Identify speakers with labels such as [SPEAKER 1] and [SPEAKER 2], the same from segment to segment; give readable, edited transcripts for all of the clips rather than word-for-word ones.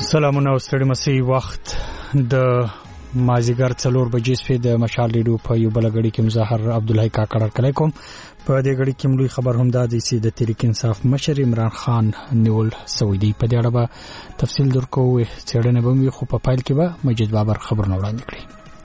[SPEAKER 1] سلامونه او ستړي مسي وخت د مازیګر 4 بجې سپې د مشال ریډیو په یو بل غړي کې مظاهر عبدالحی کاکړ کوم په دې غړي کې ملي خبر هم دا دی چې د تحریک انصاف مشر عمران خان نیول سعودي په دې اړه به تفصیل درکو څېړنه به مې خو په فایل کې به مجید بابر خبرونه وړاندې کړي.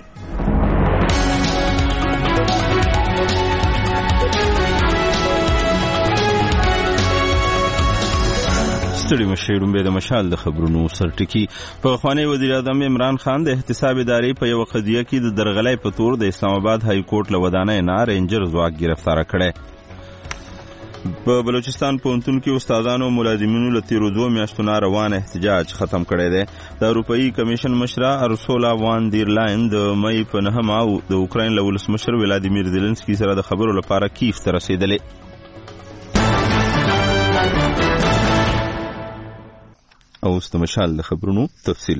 [SPEAKER 2] ستړي مشرون به د مشال د خبرونو سرټکی په خوانی وزیر اعظم عمران خان د احتساب ادارې په یو قضیه کې د درغلۍ په تور د اسلام آباد های کورټ لودانه نه رینجر ځواک گرفتار کړي. په بلوچستان پوهنتون کې استادانو ملازمینو له تیرو 2 میاشتو نه روان احتجاج ختم کړی دی. د اروپאי کمیشن مشره ارسولا وان دیر لاین د مې په 9 د اوکراین له ولسمشر ولادیمیر زيلنسکي سره د خبرو لپاره کیف ته رسیدلې. او استمشال د خبرونو تفصیل.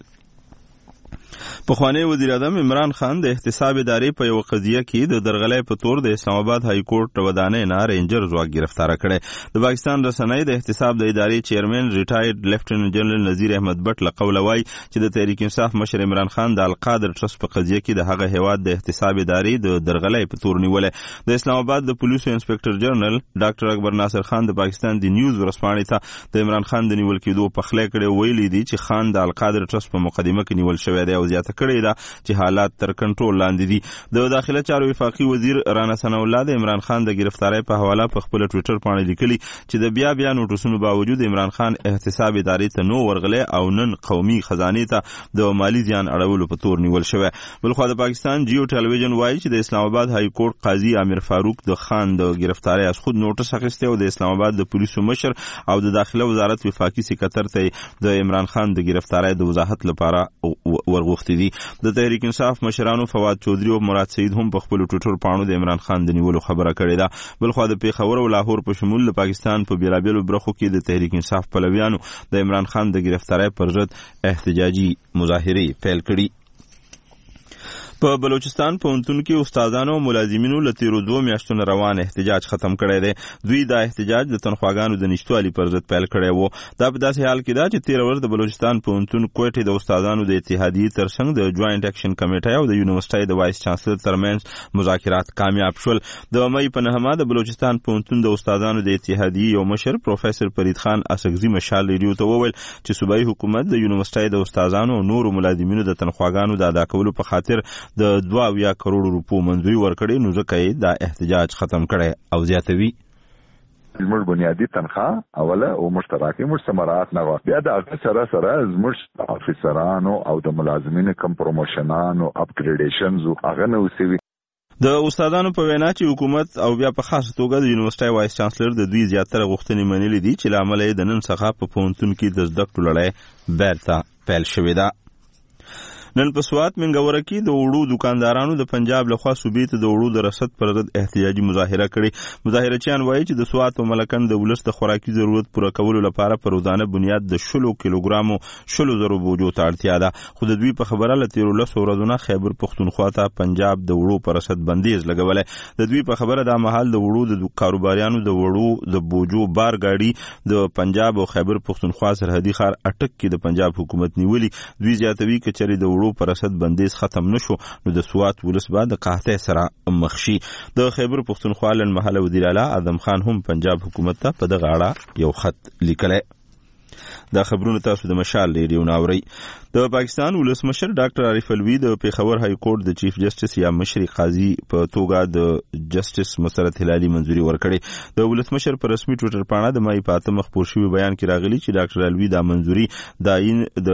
[SPEAKER 2] پخوانی وزیر اعظم عمران خان د احتساب ادارې په یو قضیه کې د درغلۍ په تور د اسلام آباد های کورټ ودانې نه رینجر ځواک گرفتار کړي. د پاکستان رسنۍ د احتساب د ادارې چیرمن ریټایرډ لیفټننټ جنرال نذیر احمد بټ له قوله وایي چې د تحریک انصاف مشر عمران خان د القادر ټرست په قضیه کې د هغه هیواد د احتساب ادارې د درغلۍ په تور نیولې. د اسلام آباد د پولیسو انسپکټر جنرال ډاکټر اکبر ناصر خان د پاکستان د نیوز ورسپانې ته د عمران خان د نیول کېدو په خله کړي ویلي دي چې خان د القادر ټرست په مقدمه کې نیول شوی دی او زیاته کړي دا چې حالات تر کنټرول لاندې دي. د داخله چارو وفاقي وزیر رانا ثنا الله د عمران خان د گرفتاری په حواله په خپل ټوئیټر باندې لیکلي چې د بیا نوټسونو باوجود عمران خان احتساب ادارې ته نو ورغله او نن قومي خزانه ته د مالی زیان اړولو په تور نیول شوی. بلخو د پاکستان جیو ټلویزیون وایي چې د اسلام آباد های کورټ قاضي عامر فاروق د خان د گرفتاری از خود نوټس اخیسته او د اسلام آباد د پولیسو مشر او د داخله وزارت وفاقي سکرټر ته د عمران خان د گرفتاری د وضاحت لپاره ورغوښتي دي. د تحریک انصاف مشرانو فواد چودري او مراد سعید هم په خپل ټوئیټر باندې د عمران خان د نیولو خبره کړې ده. بلخو د پیښور او لاهور په شمول د پاکستان په بیلابیلو برخو کې د تحریک انصاف پلویانو د عمران خان د گرفتاری پر ضد احتجاجي مظاهره پیل کړي. په بلوچستان پوهنتون کې استادانو ملازمینو له تیرو 2 میاشتو نه روان احتجاج ختم کړی دی. دوی دا احتجاج د تنخواګانو د نشټوالي پر ضد پیل کړی وو. دا په داسې حال کې ده چې 13 ورځ د بلوچستان پوهنتون کوټې د استادانو د اتحادیې ترڅنګ د جوائنټ اکشن کمیټې او د یونیورسيټي د وایس چانسلر ترمنځ مذاکرات کامیاب شول. د مې په 9 د بلوچستان پوهنتون د استادانو د اتحادیې یو مشر پروفیسور فرید خان اسغزي مشال ریډیو ته وویل چې صوبایي حکومت د یونیورسيټي د استادانو او نورو ملازمینو د تنخواګانو د ادا کولو په خاطر د 2 کروڑ روپو منځوري ورکړي نو ځکه دا احتجاج ختم کړي او زیاتوي.
[SPEAKER 3] زموږ بنیادی تنخواه اوله او مشترکه مستمرات نه و بیا د هغه سره زموږ افیسرانو او د ملازمینو کم پروموشنانو اپګریډیشنز هغه نو سوي.
[SPEAKER 2] د استادانو په وینا چې حکومت او بیا په خاص توګه د یونیورسيټي وایس چانسلر د دوی زیاتره غوښتنې منلې دي چې لامل یې د نن څخه په پوهنتون کې د زده کړو لړۍ بیرته پیل شوې ده. نن په سوات منګوره کې د وړو دکاندارانو د پنجاب لخوا صوبې ته د وړو د رسد پر ضد احتجاجي مظاهره کړې. مظاهرچیان وایي چې د سوات او ملکن د ولس د خوراکي ضرورت پوره کولو لپاره پر روزانه بنیاد د 10 کیلوګرامو 10,000 بوجو ته اړتیا ده. خو د دوی په خبره له 13 ورځې خیبر پختونخوا ته پنجاب د وړو پر رسد بندیز لګولې. د دوی په خبره دا مهال د وړو د کاروباریانو د وړو د بوجو بار گاډي د پنجاب او خیبر پختونخوا سرحدي ښار اټک کې د پنجاب حکومت نیولې. دوی زیاتوي چې چری د پر رسد بندیز ختم نشو نو د سوات ولس بعد د قحطۍ سره مخ شي. د خیبر پختونخوا لنمحله وزیر اعلی اعظم خان هم پنجاب حکومت ته په دغه اړه یو خط لیکلی. دا خبرونه تاسو د مشال ریډیو ناوري. د پاکستان ولسمشر ډاکټر عارف الوی د پیښور های کورټ د چیف جسټس یا مشري قاضي په توګه د جسټس مسرت هلالي منځوري ورکړي. د ولسمشر پر رسمي ټوئیټر باندې د مې په 8 خبر شوی بیان کې راغلی چې ډاکټر الوی دا منځوري داین د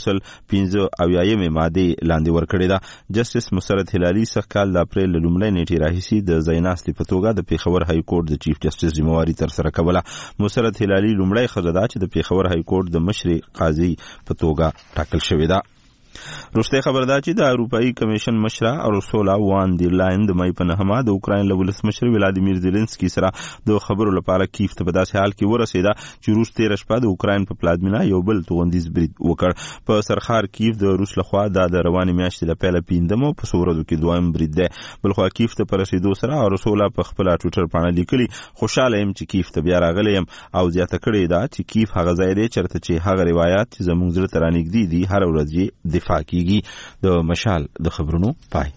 [SPEAKER 2] 115 ماده لاندې ورکړي ده. جسټس مسرت هلالي څخه کال د اپریل لومړۍ نیټه راهیسي د زیناستي په توګه د پیښور های کورټ د چیف جسټس ذمہواری تر سره کوله. مسرت هلالي لومړۍ خزه ده چې د پیښور های کورټ د مشري قاضي په توګه ټاکل شوې ده. روسته خبردار چې د اروپאי کمیشن مشره اورسولا وان دی لاین د مې په نهمه د اوکراین له ولسمشر ولادیمیر زيلنسکي سره د خبرو لپاره کیف ته په داسې حال کې ورسېده چې روس 13 شپه د اوکراین په پلازمینه یو بل توغندیز برید وکړ. په سرخار کیف د روس لخوا د روانې میاشتې د پیله پیندمو په سورودو کې دویم برید ده. بلخوا کیف ته پر رسیدو سره اورسولا په خپل ټویټر باندې لیکلي خوشاله يم چې کیف ته بیا راغلی يم او زیاته کړې ده چې کیف هغه ځای دی چرته چې هغه روایت چې زموږ زړه ته رانږدې دي هر ورځ یې دفاع کیږي. د مشال د خبرونو پای.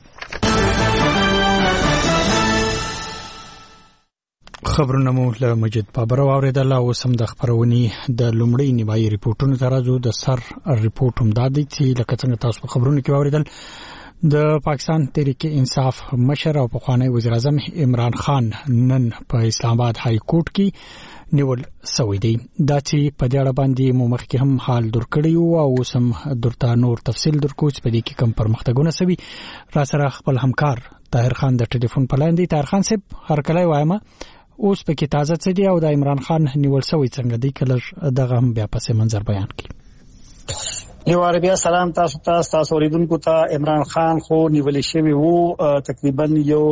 [SPEAKER 1] خبرونه مو له مجید بابر اوریدل او سم د خبرونی د لومړی نیمایي ریپورتونو ترازو د سر ریپورت هم دادی چې لکه څنګه تاسو په خبرونو کې اوریدل د پاکستان تحریک انصاف مشر او پخوانی وزیر اعظم عمران خان نن په اسلام آباد های کورټ کې نیول شوی دی. دا چې په دې اړه باندې مو مخکې هم حال درکړیو او سم درته نور تفصیل درکو چې په دې کې کوم پرمختګونه شوي. را سره خپل همکار طاهر خان د ټلیفون په لاین دی. طاهر خان صاحب هر کله وایم اوس په کې تازه څه دی او د عمران خان نیول شوی څنګه دی کله دغه هم بیا پسې منظر بیان کړي.
[SPEAKER 4] یو عربیا سلام تاسو اوریدونکو ته. عمران خان خو نیول شوی وو تقریبا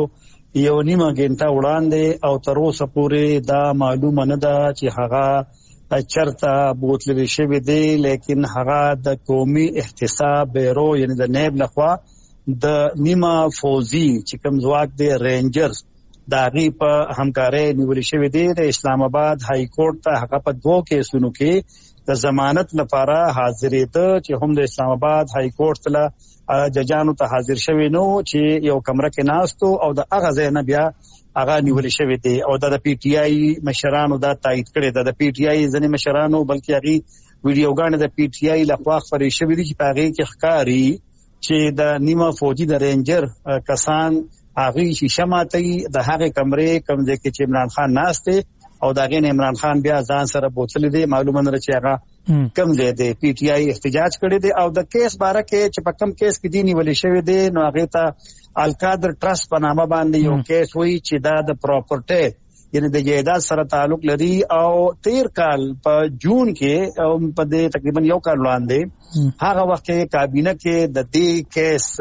[SPEAKER 4] یو نیمه غنټه وړاندې او تر اوسه پورې دا معلومه نه ده چې هغه چرته بوتل شوی دی، لیکن هغه د قومي احتساب بیرو یعنی د نیب لخوا د نیمه فوزي چې کوم ځواک دی رینجرز دا غي په همکاري نیول شوی دی. د اسلام آباد های کورټ ته هغه په 2 کیسونو کې د ضمانت لپاره حاضرېده چې هم د اسلام آباد های کورټ ته ججانو ته حاضر شوی نو چې یو کمره کې ناستو او د هغه ځای نه بیا هغه نیول شوی دی او د پی ټی آی مشرانو دا تایید کړی د پی ټی آی ځنې مشرانو بلکې هغه ویډیوګانې د پی ټی آی لخوا خبرې شوې دي چې پاغي کې ښکاری چې د نیمه فوجي د رینجر کسان هغه شیشه ماتي د هغه کمرې کم ځای کې چې عمران خان ناشته او داغه عمران خان بیا ځان سره بوتل دي. معلومه نه چې هغه کم ځای دی پی ټی آی احتجاج کړی دی او د کیس باره کې چې په کم کیس کې دی نیول شوی دی نو هغه ته القادر ټرست په نامه باندې یو کیس وی چې دا د پراپرټي یعنی د جایداد سره تعلق لري او 13 کال په جون کې په دې تقریبا یو کال وړاندې هغه وخت کې کابینه کې د دې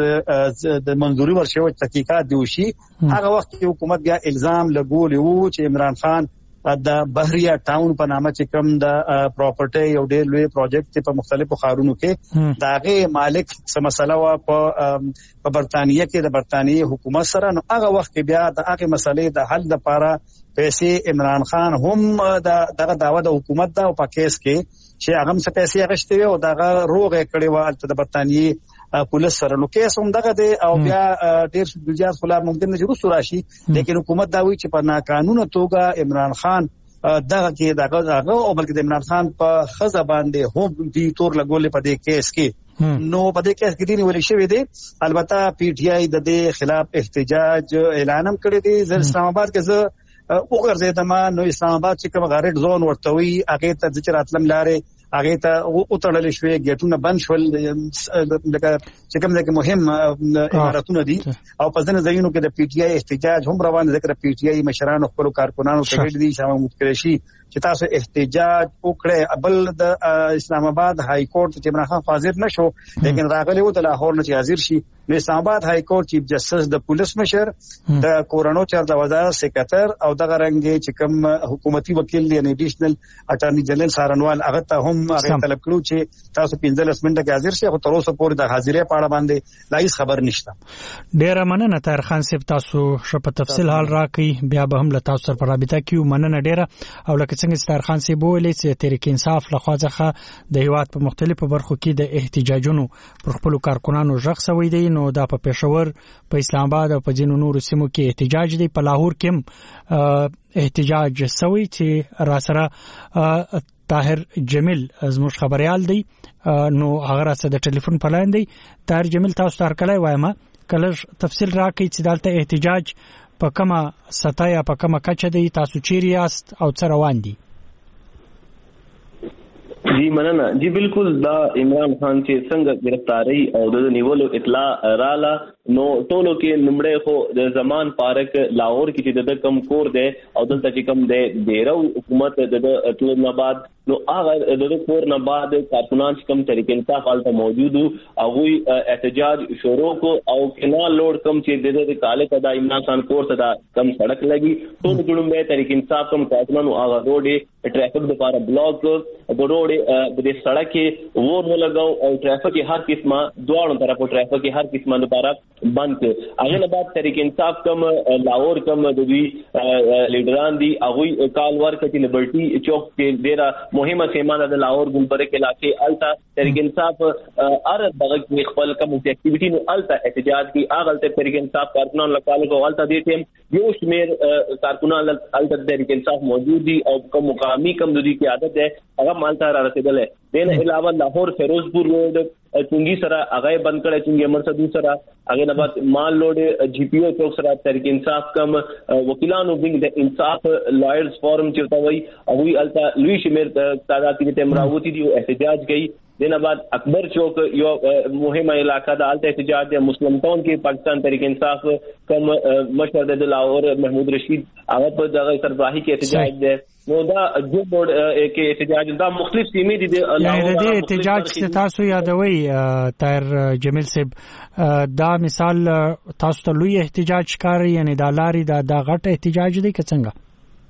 [SPEAKER 4] کیس د منځوري ورشوي تحقیقات دی وشي. هغه وخت کې حکومت بیا الزام لګول وو چې عمران خان د بحریه ټاون په نامه چې کوم د پراپرټي یو ډېر لوی پروجیکټ په مختلفو ښارونو کې داغه مالک څه مسله وا په برتانیې کې د برتانیې حکومت سره نو هغه وخت کې بیا د هغه مسلې د حل لپاره پیسې عمران خان هم دغه دعوه د حکومت دا په کیس کې چې هغه څه پیسې اغشتوي او دغه روغه کړي و د برتانیې پولیس سره نو کیس هم دغه دی او بیا ډیر جزئیات خلاف ممکن نه جوړ راشي لیکن حکومت دا وی چې په ناقانونه توګه عمران خان دغه کې دغه او بلکې د عمران خان په خزه باندې هم دی تور لګولې په دې کیس کې نو په دې کیس کې دی ولې شوی دی. البته پی ټی آی د دې خلاف احتجاج اعلان هم کړی دی. زه اسلام آباد کې زه وګرځیدم نو اسلام آباد چې کوم غریډ زون ورته وی هغه ته چې راتلم لارې هغه ته اوتړل شوې ګټونه بند شول لکه چې کوم ځکه مهم اماراتونه دي او په ځینې ځایونو کې د پی ټی آی احتجاج هم روان ذکر پی ټی آی مشرانو خپل کارکونانو ته ویل دي شامل متکرشي چې تاسو احتجاج وکړئ. بل د اسلام آباد های کورټ چې عمران خان حاضر نشو لیکن راغلی و د لاهور نه چې حاضر شي نو اسلام آباد های کورټ چیف جسټس د پولیس مشر د کورونو چار د وزارت سیکریټر او دغه رنګ چې کوم حکومتي وکیل دی نیشنل اټارنی جنرال سارنوال هغه ته هم هغه طلب کړو چې تاسو 15 منټه کې حاضر شئ خو تر اوسه پورې د حاضرې په اړه باندې لایس خبر نشته.
[SPEAKER 1] ډیر مننه طاهر خان صاحب تاسو شپه تفصیل حال راکړي بیا به هم له تاسو سره په رابطه کې مننه ډیره او لکه څنګه طاهر خان صاحب ویلي چې تحریک انصاف لخوا ځخه د هیواد په مختلفو برخو کې د احتجاجونو پر خپل کارکونانو ژغ شوی دی نو دا په پېښور په اسلام آباد او په ځینو نورو سیمو کې احتجاج دی. په لاهور کې احتجاج شوی چې را سره طاهر جمیل زموږ خبريال دی نو هغه سره د ټلیفون په لاین دی. طاهر جمیل تاسو تر کله وایم کله تفصیل راکړئ چې دلته احتجاج په کومه سطح یا په کومه کچه دی تاسو چیرې یاست او څه روان دي؟
[SPEAKER 5] جی مننه. جی بالکل دا عمران خان چې څنګه گرفتاری او د نیولو اطلاع رااله نو ټولو کې نمبره خو د زمان پارک لاهور کې چې د کم کور دی او دلته چې کم دی ډیرو حکومت د ټول نه بعد نو هغه د کور نه بعد کارکونان کم طریقې انصاف حالت موجود او هغه احتجاج شروع کو او کینال لوډ کم چې د کاله کدا عمران خان کور ته کم سړک لګي ټول ګړم به طریقې انصاف کم کارکونان او هغه روډ ټریفک لپاره بلاک د روډ د سړک کې ور لګاو او ټریفک هر قسمه دوه طرفو ټریفک هر قسمه لپاره بند هغه نه بعد طریقې انصاف کم لاهور کم د وی لیډران دي هغه کال ورکړي لیبرټي چوک کې ډیره مهمه سیمانه د لاهور ګمبرک علاقې التا طریقې انصاف ار دغه خپل کوم اکټیویټي نو التا احتجاج کی اغلته طریقې انصاف کارکونان لکاله کو التا دي ټیم یو شمیر کارکونان التا طریقې انصاف موجود دي او کوم مقامی کم دوی کی عادت ہے هغه مالته را رسیدل دین علاوه لاهور فیروزپور روډ چونګي سره هغه بند کړی چونګي مرصدو سره هغه نه بعد مال لوډ جی پی او چوک سره طریقې انصاف کم وکیلانو بنګ د انصاف لایرز فورم چوتا وای او وی التا لوی شمیر تعداد کې تمراوتی دی احتجاج گئی دین بعد اکبر چوک یو مهمه علاقہ د الته احتجاج د مسلم ټاون کې پاکستان طریقې انصاف کم مشر د لاهور محمود رشید هغه په دغه سربراهي کې احتجاج ده نو دا جو بورډ کې احتجاج دا مختلف سیمې دي د
[SPEAKER 1] لاهور د احتجاج تاسو یادوي طاهر جمیل صاحب دا مثال تاسو ته لوی احتجاج کاری یعنی دا لاري دا غټ احتجاج دی که څنګه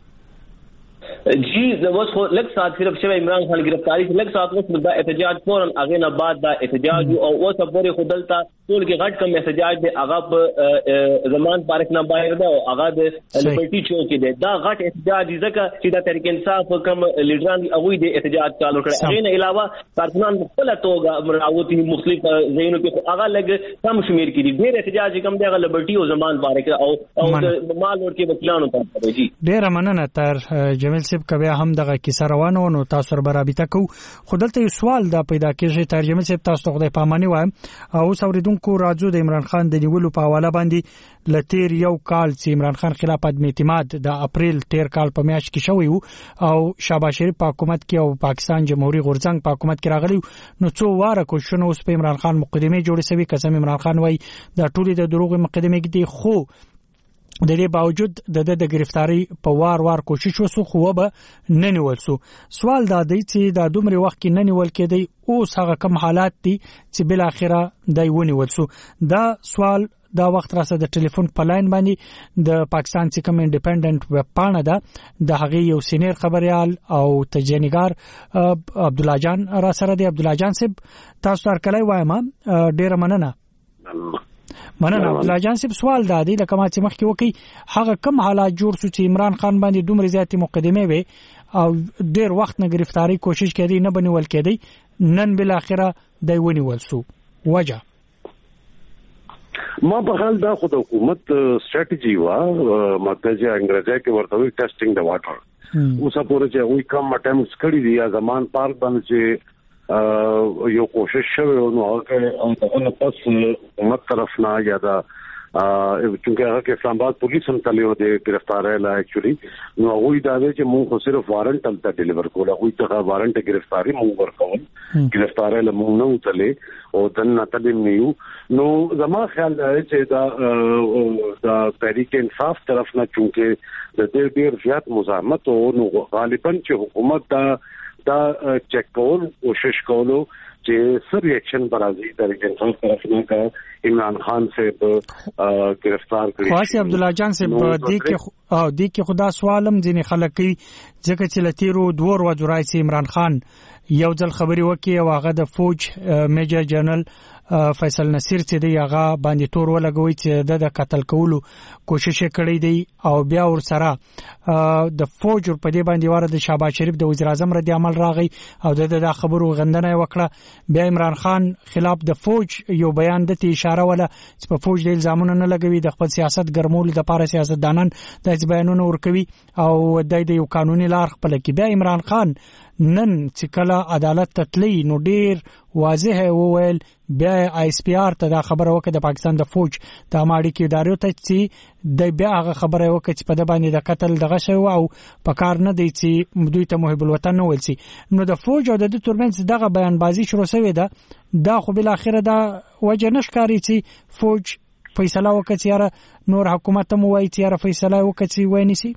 [SPEAKER 5] جی اوس خو لږ ساعت صرف شوی عمران خان گرفتاری لږ ساعت وخت دا احتجاج فورن هغه نه بعد دا احتجاج او اوس پورې خودلتا ټول کې غټ کم احتجاج دی هغه په زمان پارک نه بهر دا هغه د لیبرټي چوک کې دی دا غټ احتجاج ځکه چې دا طریقې انصاف کم لیډران هغه د احتجاج چالو کړ هغه نه علاوه کارکونان خپل توګه راوتی مختلف زینو کې هغه لږ کم شمیر کې دي ډېر احتجاج کم دی هغه لیبرټي او زمان پارک او مال ور کې وکیلانو ته دی
[SPEAKER 1] ډېر مننه تر جمیل صاحب کبه هم دغه کیسه روانه نو تاسو سره برابر کو خودلته سوال دا پیدا کیږي ترجمه صاحب تاسو ته خدای پاماني وایم او اوریدونکو راځو د عمران خان د نیولو په حواله باندې لتیر یو کال چې عمران خان خلاف عدم اعتماد د اپریل 13 کال په میاشت کې شوی او شهباز شریف په حکومت کې او پاکستان جمهوریت غورځنګ په حکومت کې راغلی نو څو واره کوښښونه اوس په عمران خان مقدمه جوړې شوی قسم عمران خان وای دا ټولې د دروغ مقدمه کې دي خو د دې باوجود د گرفتاری په وار کوشش وسو خو به نه نیول سو سوال دا دی چې دا دومره وخت کې نه نیول کېدی او هغه کوم حالات دي چې بل اخره دای ونیول سو دا سوال دا وخت راسه د ټلیفون په لاین باندې د پاکستان چې کوم انډیپندنت ویب پاڼه ده د هغه یو سینیر خبريال او تجنیګار عبد الله جان را سره دی عبد الله جان صاحب تاسو تر کله وایم ډیر مننه عبد الله جان صاحب سوال دا دی لکه ما چې مخکې وکي هغه کوم حالات جوړ شو چې عمران خان باندې دومره زیاتې مقدمه وي او ډیر وخت نه گرفتاری کوشش کړي نه بنول کېدی نن بل اخره دی ونیول سو وجه
[SPEAKER 6] ما په حال دا خو د حکومت سټریټجی وا مرکزی انګریزي کې ورته وی ټیسټینګ د واټر اوسه پورې چې وی کم اټمپټس کړی دی یا زمان پارک باندې چې یو کوشش شوی نو هغه پس حکومت طرف نه یا دا چونکه هغه کې اسلام آباد پولیس هم تلو د گرفتاری لا اکچولی نو هغه دا دی چې موږ صرف وارنټ تل ډیلیور کول هغه ته وارنټ گرفتاری موږ ورکول گرفتاری له موږ نه وتلې او دنه تلم نیو نو زما خیال دی چې دا تحریک انصاف طرف نه چونکه د ډېر زیات مزاحمت او نو غالبا چې حکومت دا چیک کول کوشش کولو چې سر ریاکشن برازي طریقې انصاف طرف نه کا عمران خان سے گرفتار کړی
[SPEAKER 1] خاص عبد الله جان سے دی کې خدا سوالم ځینې خلک کوي ځکه چې لتیرو دوه ورځې راځي عمران خان یو ځل خبري وکي او هغه د فوج میجر جنرال فیصل نصیر چې دی هغه باندې تور ولګوي چې د قتل کولو کوشش کړی دی او بیا ور سره د فوج په دې باندې واره د شهباز شریف د وزیر اعظم رد عمل راغی او د خبرو غندنه وکړه بیا عمران خان خلاف د فوج یو بیان د اشاره ولا چې په فوج د الزامونو نه لګوي د خپل سیاست ګرمول د لپاره سیاستدانان د بیانونو ورکوي او د یو قانوني لار خپل کې بیا عمران خان نن چې کله عدالت تطلی نو ډیر واضح وویل بیا آی اس پی آر ته دا خبره وکړه د پاکستان د فوج د اماړي کې ادارو ته چې د بیا هغه خبره وکړه چې په د باندې د قتل دغه شو او په کار نه دی چې دوی ته محب الوطن نه ولسي نو د فوج او د ترمنځ دغه بیان بازی شروع شوې ده دا خو بل اخره دا وجه نشکاري چې فوج فیصله وکړي چې نور حکومت هم وایي چې فیصله وکړي چې وای نسی؟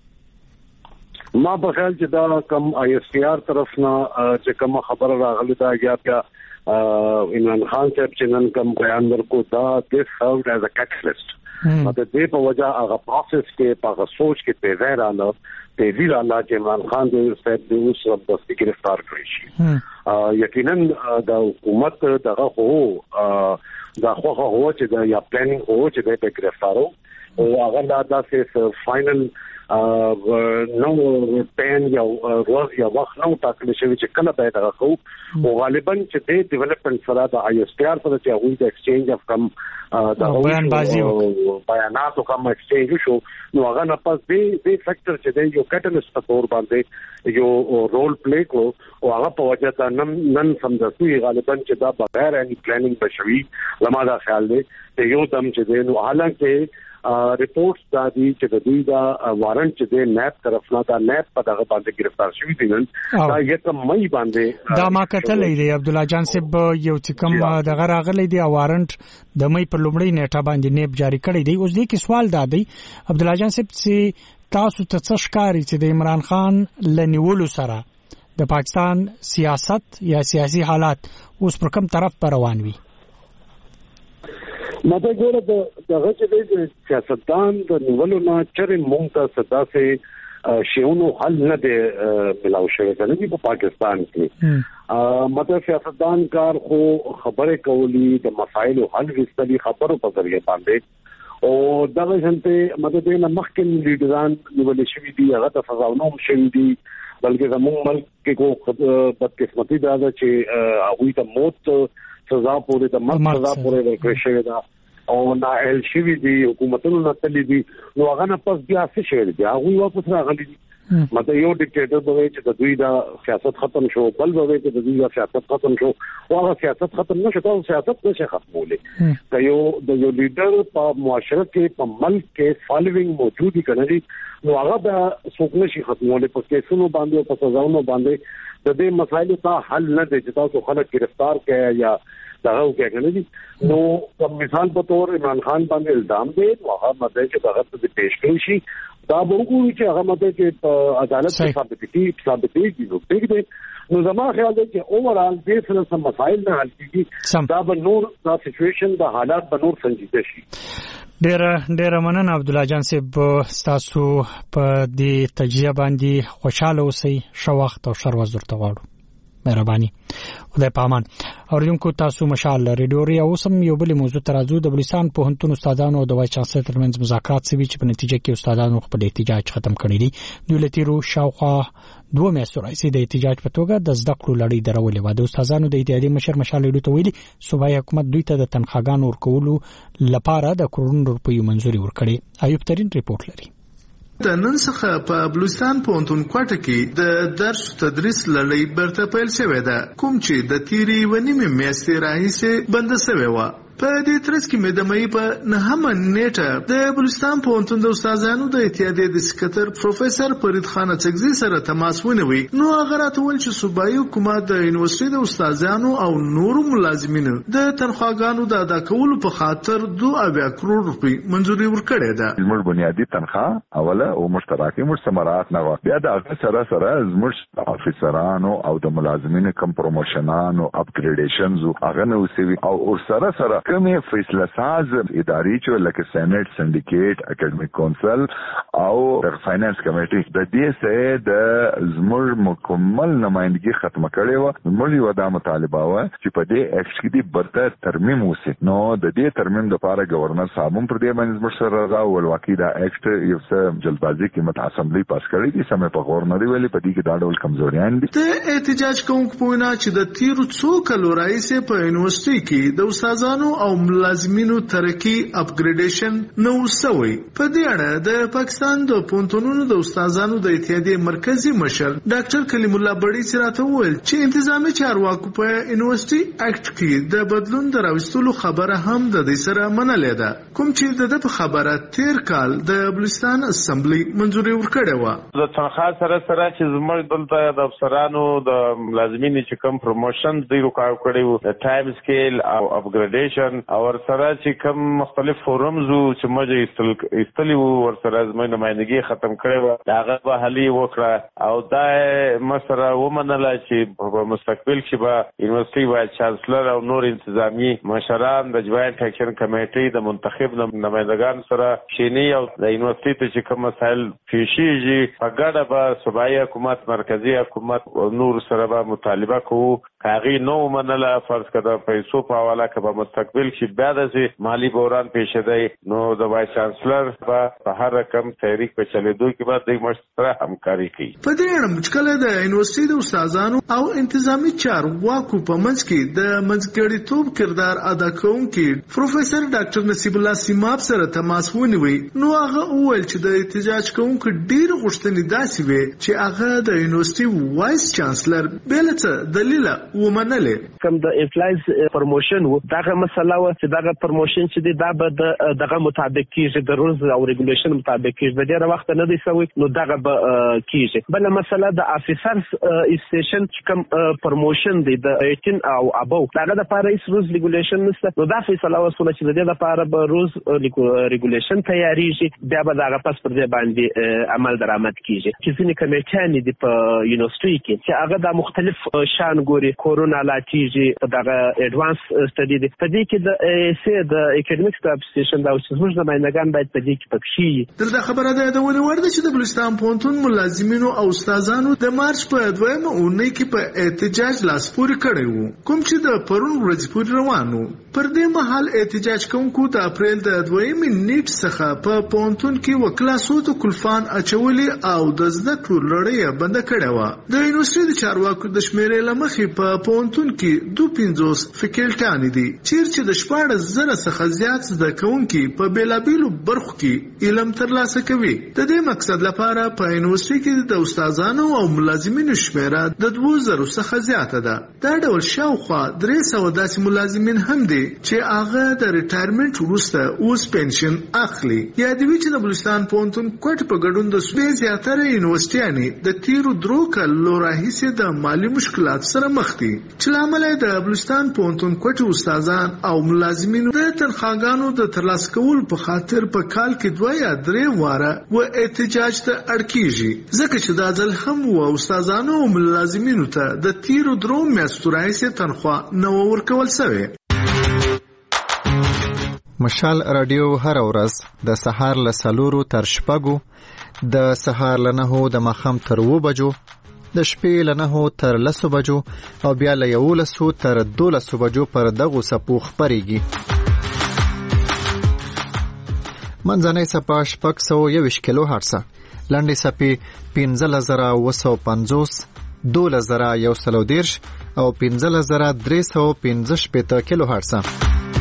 [SPEAKER 6] ما په خیال چې دا کم آی اس پی آر طرف نه چې کوم خبره راغلی دا یا عمران خان صاحب چې نن کوم بیان ورکو دا this served as a catalyst مطلب دې په وجه هغه پروسس کې په سوچ کې پیدا رااله چې عمران خان دې صاحب دې اوس په گرفتار کړی شي یقینا د حکومت دغه دا خو چې دا یا پلانینګ چې د گرفتارو او هغه دا داسې فائنل نو پین یا روز یا وخت نو ټاکل شوی چې کله به دا خو او غالبا چې د ډیولپمنٹ سره د آی اس پی آر سره چې هغه د ایکسچینج اف کم د بیانات او کم ایکسچینج شو نو هغه نه پس د فیکٹر چې د یو کټلیست په تور باندې یو رول پلی کو او هغه په وجه دا نن سمجھوي غالبا چې دا بغیر اني پلانینګ بشوي لمه دا خیال دی چې یو دم چې نو حالانکه ریپورټس دا دي چې د دوی دا وارنټ چې د نیب طرف نه دا نیب په دغه باندې گرفتار شوی دي نن دا یکم مې باندې
[SPEAKER 1] دا ما کتلې دی عبد الله جان صاحب یو چې کوم دغه راغلی دی وارنټ د مې په لومړی نیټه باندې نیب جاری کړی دی. اوس دې کې سوال دا دی عبد الله جان صاحب چې تاسو ته څه ښکاري چې د عمران خان لنیولو سره د پاکستان سیاست یا سیاسي حالات اوس پر کوم طرف روان وي؟
[SPEAKER 6] مته ګوره دغه چې د سیاستدان د نیولو نه چرې مونږ ته صدا سي شیونو حل نه دی ملاو شوی کنه په پاکستان کې مته سیاستدان کار خو خبره کولی د مسایلو حل وستلی خبرو په ذریعہ باندې او دغه شنته مته د مخکې لیډران نیول شوی دی هغه د فزاونو شوی دی بلکې زموږ ملک کې کو بدقسمتي دا چې هغه د موت سزا پورې د مرګ سزا پورې ورکړل شوی دا او نااهل شوی دي حکومتونو نه تللی دي نو هغه نه پس بیا څه شوی دی هغه واپس راغلي دي مته یو ډیکټیټر به چې د دوی دا سیاست ختم شو بل به چې د دوی دا سیاست ختم شو او هغه سیاست ختم نشو دا سیاست نشه ختمولې دا یو لیډر په معاشره کې په ملک کې فالوینګ موجودي کړي نو هغه دا څوک نشي ختمولې په کیسونو باندې او په سزاونو باندې د دې مسایلو ته حل نه دی چې تاسو خلک گرفتار کړئ یا دغه وکړي نو په مثال په تور عمران خان باندې الزام دی هغه مده چې دغه ته پیش کړی شي دا به وګورئ چې هغه مده چې عدالت ثابت کیږي نو زما خیال دی چې اوورال دې سره سم مسایل نه حل کیږي دا به نور دا سچويشن د حالات به نور سنجیده شي.
[SPEAKER 1] ډیر مننه عبد الله جان صاحب تاسو په دې تجزیه باندې خوشاله اوسئ شو وخت او شر وزر ته غواړو مهرباني خدای پامان. اوریدونکو تاسو مشال ریډیو ری اوسم یو بل موضوع ترازو د بلوچستان په هنتون استادانو او د وای چانسلر ترمنځ مذاکرات سوي چې په نتیجه کې استادانو خپل احتجاج ختم کړی دي. دولتي رو شاوخوا 2 میاشتې راځي د احتجاج په توګه د زده کړو لړۍ درولې و. د استادانو د اتحادیې مشر مشال ریډیو ته ویلي صوبایي حکومت دوی ته د تنخواګانو ورکولو لپاره د کروڑونو روپیو منځوري ورکړي. ایوب ترين ریپورت لري.
[SPEAKER 7] د نن څخه په بلوچستان پوهنتون کوټه کې د درس تدریس لړۍ برته پیل شوې ده کوم چې د تیری ونیمه میاشتې راهیسې بند شوی و. په دې ترڅ کې مې د مې په 9 نیټه د بلوچستان پوهنتون د استادانو د اتحادیې د سکرټر پروفیسور فرید خان چغزي سره تماس ونیوي نو هغه راته ویل چې صوبایي حکومت د یونیورسيټي د استادانو او نورو ملازمینو د تنخواګانو د ادا کولو په خاطر 2 کروڑ روپۍ منځوري ورکړې ده.
[SPEAKER 3] زموږ بنیادی تنخواه اوله او مشترکي مستمرات نه و بیا د هغه سره زموږ افیسرانو او د ملازمینو کم پروموشنانو اپګریډیشنز هغه نو سوي او سره کومه فیصله ساز اداري چې لکه سېنات سندیکیټ اکیډمیک کونسل او فاینانس کمیټي د دې سره د زموږ مکمل نمائندګي ختم کړي و. زموږ یو د مطالبه و چې په دې اکټ کې د برته ترمیم وسی نو د دې ترمیم لپاره گورنر صاحب پر دې باندې زموږ سره راو ولواکي دا اکټ یو څه جلدبازي کې مت اسمبلی پاس کړی دي سمې په گورنر ویلي په دې کې دا ډول کمزوریان دي.
[SPEAKER 7] د احتجاج کوونکو په وینا چې د تیرو څو کلو راځي په یونیورسيټي کې د استادانو او ملازمینو ترقی اپګریډیشن نو سوی. په دې اړه د پاکستان د پونتونونو د استادانو د اتحادیې مرکزی مشر ډاکټر کلیم الله بړی سراته وویل چې انتظامی چارواکو په یونیورسيټي اکټ کې د بدلون دراوستلو خبره هم د دې سره منلې ده کوم چې د خبره تیر کال د بلوچستان اسمبلی منځوري ورکړې و.
[SPEAKER 8] د تنخواه سره چې زموږ دلته د افسرانو د ملازمینو چې کوم پروموشن دی وکړ کړی وو د ټایم سکیل او اپګریډیشن کمیشن او ورسره چې کوم مختلف فورمز چې موږ استلی ور سره زموږ نمائندګي ختم کړې و داغه به حلی وکړه او دا مسره ومنله چې په مستقبل کې به یونیورسيټي وایس چانسلر او نور انتظامی مشران د جوائنټ اکشن کمیټې د منتخب نمائندگان سره شینی او د یونیورسيټي ته چې کوم مسایل پیشیږي په ګډه به صوبایي حکومت مرکزی حکومت او نور سره به مطالبه کوو کاغي نو منله فرض کړه پیسو په حواله کې به مستقبل کې بیا د مالی بحران پیښ دی نو د وایس چانسلر په هر رقم تحریک په چلیدو کې به د مشترک همکاري کوي.
[SPEAKER 7] په دې اړه مشکله د یونیورسيټي د استادانو او انتظامی چارواکو په منځ کې د منځګړیتوب کردار ادا کوونکي پروفیسور ډاکټر نصیب الله سیماب سره تماس ونیوي نو هغه وویل چې د احتجاج کوونکو ډیر غوښتنې داسې وي چې هغه د یونیورسيټي وایس چانسلر بلته دلیل ومنلې
[SPEAKER 9] کوم د امپلایز پروموشن و دغه مسله و چې دغه پروموشن چې دا به دغه مطابق کیږي د رولز او ریګولیشن مطابق کیږي د ډیره وخت نه دی سوی نو دغه به کیږي بل مسله د افیسرز اسټیشن چې کوم پروموشن دی د 18 او ابو دغه د لپاره هیڅ رولز ریګولیشن نشته نو دا فیصله وسوله چې د دې لپاره به رولز ریګولیشن تیاریږي بیا به دغه پس پر دې باندې عمل درآمد کیږي چې ځینې کمیټې دي په یونیورسيټي کې چې هغه د مختلف شان ګوري کورونا لاتیږي دغه ایڈوانس سټډي دی په دې کې د سي د اکیډمیک سټاف سټیشن دا چې موږ د ماینګان باید په دې کې پکشي
[SPEAKER 7] د خبره ده د ولې ورده چې د بلوچستان پونتون ملازمینو او استادانو د مارچ په دویمه اونۍ کې په احتجاج لاسپوري کړی وو کوم چې د پرون ورځ پورې روانو پر دې مهال احتجاج کوونکو د اپریل د دویمې نیټ څخه په پونتون کې وکلاسو ته کلفان اچولي او د زده کړو لړۍ بند کړې و د یونیورسيټي چارواکو د شمیرې لمخې په پونتون کې 250 فیکلټان دي چې د 14,000 څخه زیات زده کوونکي په بیلابیلو برخو کې علم ترلاسه کوي د دې مقصد لپاره په یونیورسيټي کې د استادانو او ملازمینو شمیره د 2000 څخه زیاته ده دا ډول شاوخوا 300 داسې ملازمین هم دي چې هغه د ریټایرمنټ وروسته اوس پنشن اخلي یا د ویچ د بلوچستان پونتون کوټ په ګډون د سوي زیاتره یونیورسيټیانې د تیرو درو کلو راهیسې د مالی مشکلات سره مخ دي چې لامل د بلوچستان پونتون کوټ استادان او ملازمینو د تنخواګانو د ترلاسه کولو په خاطر په کال کې 2 یا 3 واره و احتجاج ته اړکیږي ځکه چې دا ځل هم و استادانو او ملازمینو ته د تیرو درو میاشتو راهیسې تنخوا نه ورکول شوې.
[SPEAKER 10] مشال رادیو هر ورځ د سهار له 4 تر 6 د سهار له 9 د ماښام تر 2 بجو د شپې له 9 تر 10 بجو او بیا له 11 تر 12 بجو پر دغه سپو خبريږي. منځنۍ سپا 621 کیلو هرتز لنډې سپې 15950 12110 او 15315 کیلو هرتز.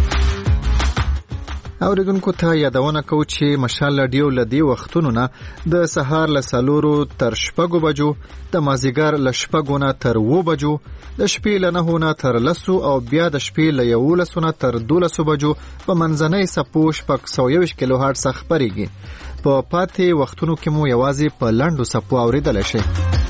[SPEAKER 10] اوریدونکو ته یادونه کوم چې مشال رادیو لدی وختونو نه د سهار له 4 تر 6 بجو د مازیګر له 6 نه تر 2 بجو د شپې له 9 نه تر 10 او بیا د شپې له 11 نه تر 12 بجو په منځنۍ سپو 621 کیلو هرتز خبريږي. په پاتې وختونو کې مو یوازې په لاندو سپو اوریدل شي.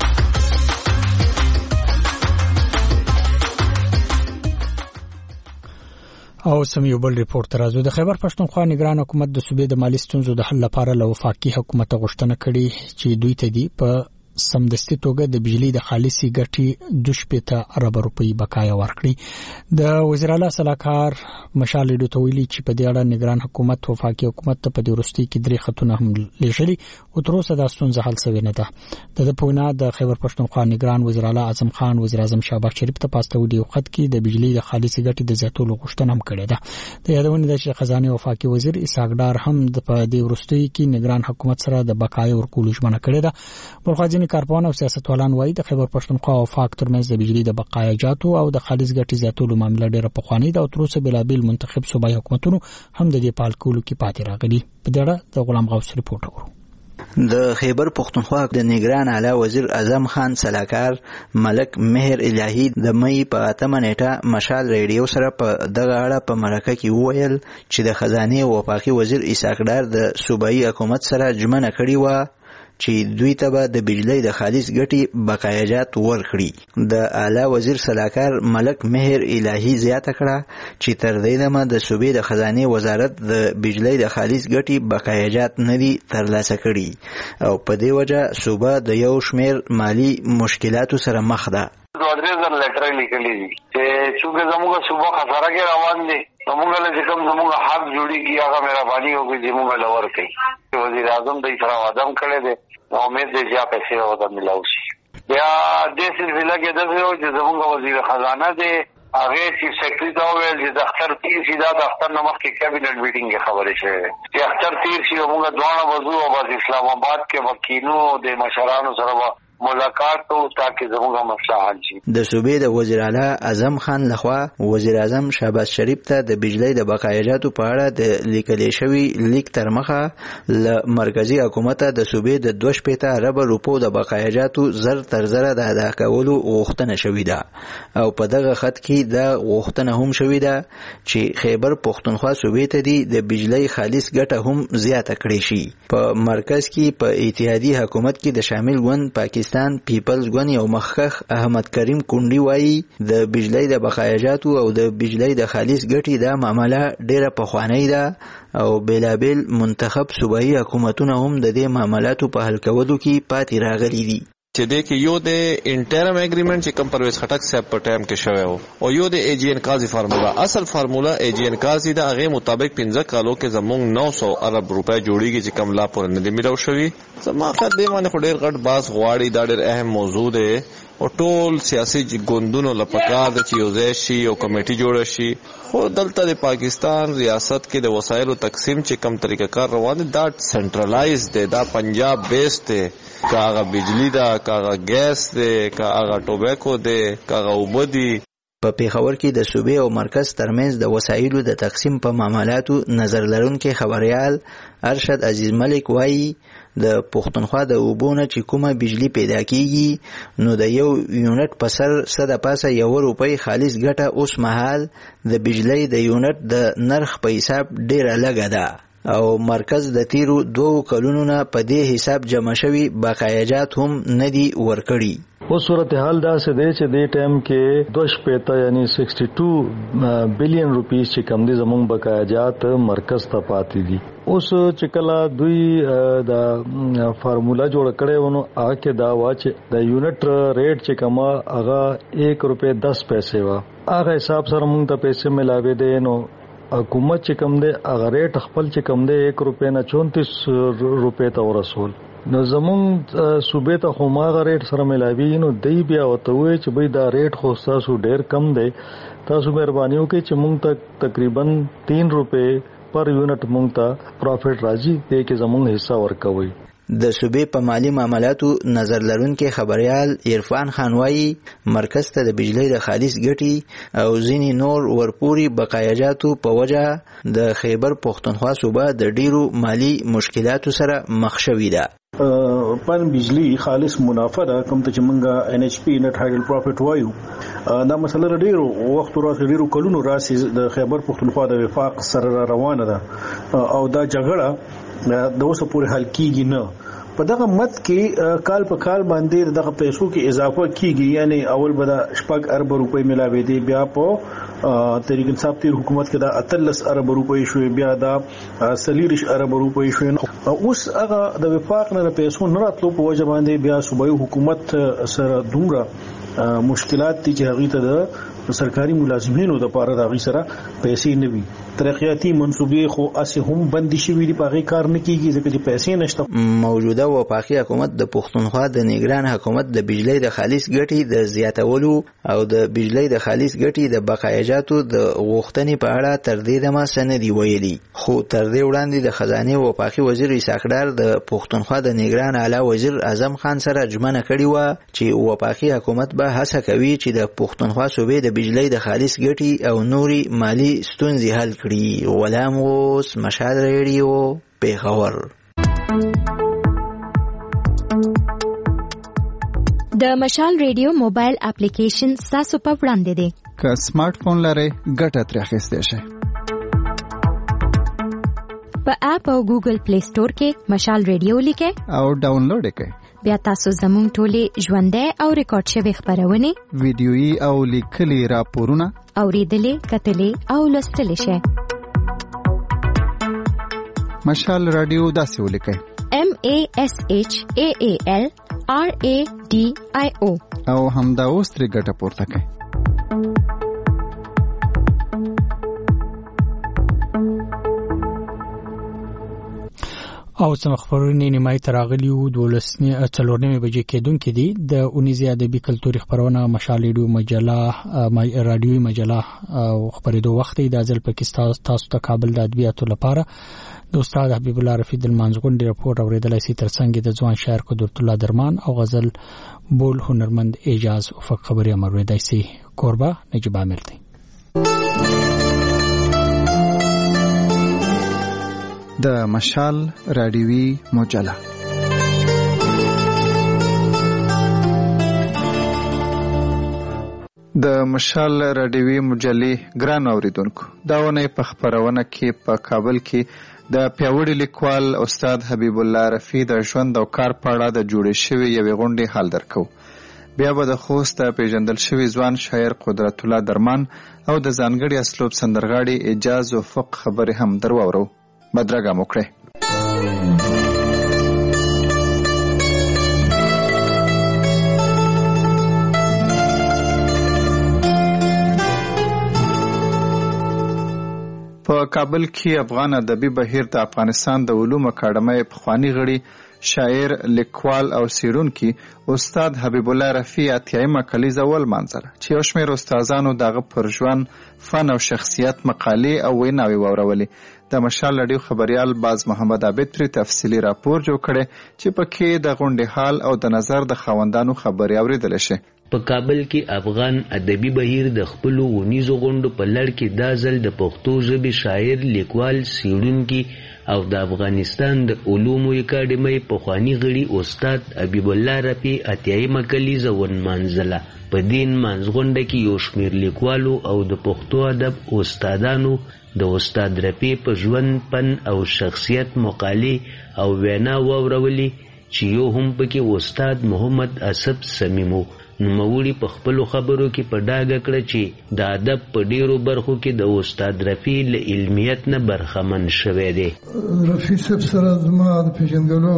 [SPEAKER 1] او سميو بل ریپورت راځو د خیبر پښتونخوا نگران حکومت د صوبې د مالی ستونزو د حل لپاره له وفاقي حکومت غوښتنه کړې چې دوی ته دی په سمدستي توګه د بجلی د خالصي ګټي 2.5 ارب روپۍ بقایا ورکړي. د وزیر اعلی صلاحکار مشال ډوتویلی چې په دې اړه نگران حکومت وفاقي حکومت ته په دې وروستي کې 3 خطونه هم لېږلي او تر اوسه دا ستونزه حل شوې نه ده. د پوینا د خیبر پښتونخوا نگران وزیر اعلی اعظم خان وزیر اعظم شهباز شریف ته پاسته ویډیو خط کې د بجلی د خالصي ګټي د زیاتولو غوښتنه هم کړې ده. د یادونه ده چې خزانه وفاقي وزیر اسحاق ډار هم د په دې وروستي کې نگران حکومت سره د بقایا ورکولو ژمنه کړې ده. بلخواځي کارپوهان او سیاستوالان وایي د خیبر پښتونخوا او وفاق ترمنځ د بجلی د بقایا جاتو او د خالص ګټي زیاتولو معاملې ډېره پخواني ده او تر اوسه بلابل منتخب صوبایي حکومتونو هم د دې پال کولو کې پاتې راغلي. په دې اړه د غلام غوث ریپورت اورو.
[SPEAKER 11] د خیبر پښتونخوا د نگران اعلی وزیر اعظم خان صلاحکار ملک مهر الهی د مې په 8 نیټه مشال ریډیو سره په دغه اړه په مرکه کې وویل چې د خزانه وفاقي وزیر اسحاق ډار د صوبایي حکومت سره ژمنه کړې و چې دوی ته به د بجلی د خالص ګټې بقایاجات ورکړي. د اعلی وزیر سلاکار ملک مهر الهی زیاته کړه چې تر دې دمه د صوبې د خزانه وزارت د بجلی د خالص ګټې بقایاجات نه دي ترلاسه کړي او په دې وجه صوبه د یو شمیر مالی مشکلاتو سره مخ ده.
[SPEAKER 12] دوادرزر لیټر لیکلي دي چې چونکه زموږ صوبه خساره کې روان دي زموږ له کوم زموږ حق جوړیږي هغه مهرباني وکړي چې موږ لور کوي. وزیر اعظم د سره وعده کړی دی امید دی چې پیسې ودا ملاوي شي. بیا د سلسله کې د زموږ وزیر خزانه دی هغه چیف سیکرټری ته ویل چې د اختر تیر شي دا د اختر نمخ کې کابینټ میټینګ کې خبرې شوې چې اختر تیر شي موږ دوه وضو او بس اسلام آباد کې وکینو د مشرانو سره ملاقات او تاکي زموږه مسله حل شي. د
[SPEAKER 11] صوبې د وزیر اعلی اعظم خان لخوا وزیر اعظم شهباز شریف ته د بجلی د بقایاجاتو په اړه د لیکل شوی لیک تر مخه ل مرکزی حکومت د صوبې د 2.5 ارب روپو د بقایاجاتو زر تر زر د ادا کولو غوښتنه شوې ده او په دغه خط کې د غوښتنه هم شوې ده چې خیبر پښتونخوا صوبې ته د بجلی خالص ګټه هم زیاته کړې شي. په مرکز کې په اتحادیه حکومت کې د شامل ګوند پاکستان پیپلز ګوند یو مخکخ احمد کریم کونډي وایي د بجلی د بقایاجاتو او د بجلی د خالص ګټې د معامله ډیره پخوانی ده او بلابل منتخب صوبایي حکومتونه هم د دې معاملاتو په حل کولو کې پاتې راغلي دي.
[SPEAKER 13] چې د کې یو د انټرم اګریمنت چې کم پرویز خټک صاحب په ټایم کې شوی او یو د ای جی ان قاضي فارمولا اصل فارمولا ای جی ان قاضي د هغه مطابق 15 کالو کې زمونږ 900 ارب روپے جوړیږي چې کم لا پور نه دی ملو شوی. زما خاطر دی باندې خو ډیر غټ باس غواړي دا ډیر اهم موضوع ده او ټول سیاسي ګوندونو لپاره د چیوځي شي او کمیټي جوړ شي. خو دلته د پاکستان ریاست کې د وسایلو تقسیم چې کم طریقه کار روان دي دا سنټرلایز دی دا پنجاب بیس دی کاغه بجلی دا کاغه ګیس دی کاغه ټوبیکو دی کاغه وبدي.
[SPEAKER 11] په پیښور کې د صوبې او مرکز ترمنځ د وسایلو د تقسیم په معاملاتو نظر لرونکي خبريال ارشد عزیز ملک وایي د پښتونخوا د اوبونه چې کومه بجلی پیدا کیږي نو د یو یونټ په سر 100 روپۍ خالص ګټه اوس مهال د بجلی د یونټ د نرخ په حساب ډیره لږه ده او مرکز د تیرو 2 کلونو نه په دې حساب جمع شوی بقایاجات هم ندي ورکړي.
[SPEAKER 14] वो सूरत हाल दा से दे चे दे टाइम के 2.5 यानी 62 बिलियन रुपीस चे कम दे जमंग बकायाजात मरकज ता पाती दी. उस चिकला दुई दा फार्मूला जोड़ कड़े उनो आके दा वाच द यूनिट रेट चे कमा आगा 1 रुपए 10 पैसे वा आगा हिसाब सर मंग ता पैसे मिलावे दे नो हुकूमत चे कम दे आगा रेट खपल चे कम दे 1 रुपए ना 34 रुपए ता रसूल نو زمون صوبې ته خو ماغه ریټ سره ملاوي نو دی بیا وته وي چې بای دا ریټ خو تاسو ډیر کم دی تاسو مهرباني وکړئ چې مونږ ته تقریبا 3 روپے پر یونټ مونږ ته پروفټ راځي دې کې زمون حصہ ورکوي.
[SPEAKER 11] د صوبې په مالی معاملاتو نظر لرونکي خبريال عرفان خان وایي مرکز ته د بجلی د خالص ګټي او ځینی نور ورپوري بقایاجاتو په وجه د خیبر پښتونخوا صوبه د ډیرو مالی مشکلاتو سره مخ شوې ده.
[SPEAKER 15] پن بجلی خالص منافع ده کوم ته چې مونږه ان ایچ پی نت هایډل پروفټ وایو دا مسله ډیرو وخت راځي ډیرو کلونو راځي د خیبر پښتونخوا د وفاق سره روانه ده او دا جګړه د اوسه پورې حل کیږي نه. په دغه مت کې کال په کال باندې دغه پیسو کې اضافه کیږي یعنی اول به 8 ارب روپۍ ملاوي دي بیا په تحریک انصاف تیر حکومت کې دا 13 ارب روپۍ شوې بیا دا 40 ارب روپۍ شوې اوس هغه د وفاق نه پیسو نه راتلو په وجه باندې بیا صوبایي حکومت سره دومره مشکلات دي چې هغه ته د سرکاري ملازمینو د پاره د غي سره پیسې نه وي. ترقیاتی منصوبې خو اسه هم بندي شوې دي په کار نه کیږي ځکه چې پیسې نشته.
[SPEAKER 11] موجوده وفاقي حکومت د پښتونخوا د نگران حکومت د بجلی د خالص ګټې د زیاتولو او د بجلی د خالص ګټې د بقایاجاتو د غوښتنې په اړه تر دې دمه سندي ویلي خو تر دې وړاندې د خزانه وفاقي وزیر اسحاقدار د پښتونخوا د نگران اعلی وزیر اعظم خان سره جمعنه کړې و چې وفاقي حکومت به هڅه کوي چې د پښتونخوا صوبې د بجلی د خالص ګټې او نوري مالی ستونزې حل کړي. غلام اوس مشال ریډیو پیښور.
[SPEAKER 16] د مشال ریډیو موبایل اپلیکیشن تاسو په وړاندې دی که سمارټ فون لرئ ګټه ترې اخیستی شئ. په اپ او ګوګل پلی سٹور کې مشال ریډیو لیکه
[SPEAKER 10] او ډاونلوډ کړئ.
[SPEAKER 16] بیا تاسو زموږ ټولې ژوندۍ او ریکارډ شوی خبرونه
[SPEAKER 10] ویډیويي او لیکلي راپورونه
[SPEAKER 16] اوریدلې کتلې او لوستلې شئ.
[SPEAKER 10] مشال رادیو داسې ولیکئ
[SPEAKER 16] MASHAALRADIO
[SPEAKER 10] او همدا اوس ترې ګټه پورته کړئ.
[SPEAKER 1] او څنګه خبرونه نیمای تراغلی او 12:04 بجې کېدونکې دي. د اونیزي ادبي کلتوري خبرونه مشال ریډیو مجله رادیوي مجله او خبرېدو وخت د ځل پاکستان تاسو ته کابل د ادبیاتو لپاره د استاد حبیب الله رفیع المنځغونډي راپور اوریدلای شي. ترڅنګ د ځوان شاعر قدرت الله درمان او غزل بول هنرمند اعجاز افق خبري امرویدای شي. کوربه نجيب عامل دی.
[SPEAKER 10] د مشال رادیوي مجله د مشال رادیوي مجلې ګران اوریدونکو، دا ونه په خبرونه کې په کابل کې د پیاوړي لیکوال استاد حبیب الله رفیع د ژوند او کار په اړه د جوړې شوی یوې غونډې حال درکو. بیا به د خوست پیژندل شوی ځوان شاعر قدرت الله درمان او د ځانګړي اسلوب سندرغاړي اعجاز افق خبرې هم درواورو. بدرګه مو کړئ. په کابل کې افغان ادبي بهیر د افغانستان د علومو اکاډمۍ پخوانی غړي شاعر، لیکوال او څېړونکي استاد حبیب الله رفیع اتیایمه کلیزه ولمانځله چې یو شمېر استادانو دغه پر ژوند، فن او شخصیت مقالې او ویناوې واورولې. د مشال رادیو خبریال باز محمد عابد پرې تفصیلي راپور جوړ کړی چې پکې د غونډې حال او د نظر د خاوندانو خبرې اوریدل شي.
[SPEAKER 17] په کابل کې افغان ادبي بهیر د خپلو ونیزو غونډو په لړ کې دا ځل د پښتو ژبې شاعر، لیکوال، څېړونکي او د افغانستان د علومو اکاډمۍ پخوانی غړي استاد حبیب الله رفیع اتیایمه کلیزه ونمانځله. په دې نمانځغونډه کې یو شمېر لیکوالو او د پښتو ادب استادانو د استاد رفیع په ژوند، فن او شخصیت مقالې او وینا واورولې چې یو هم پکې استاد محمد اسد سمیمو. نوموړي په خپلو خبرو کې په ډاګه کړه چې د ادب په ډیرو برخو کې د استاد رفیع له علمیت نه برخمن شوی دی.
[SPEAKER 18] رفیع صاحب سره زما د پیژندګلو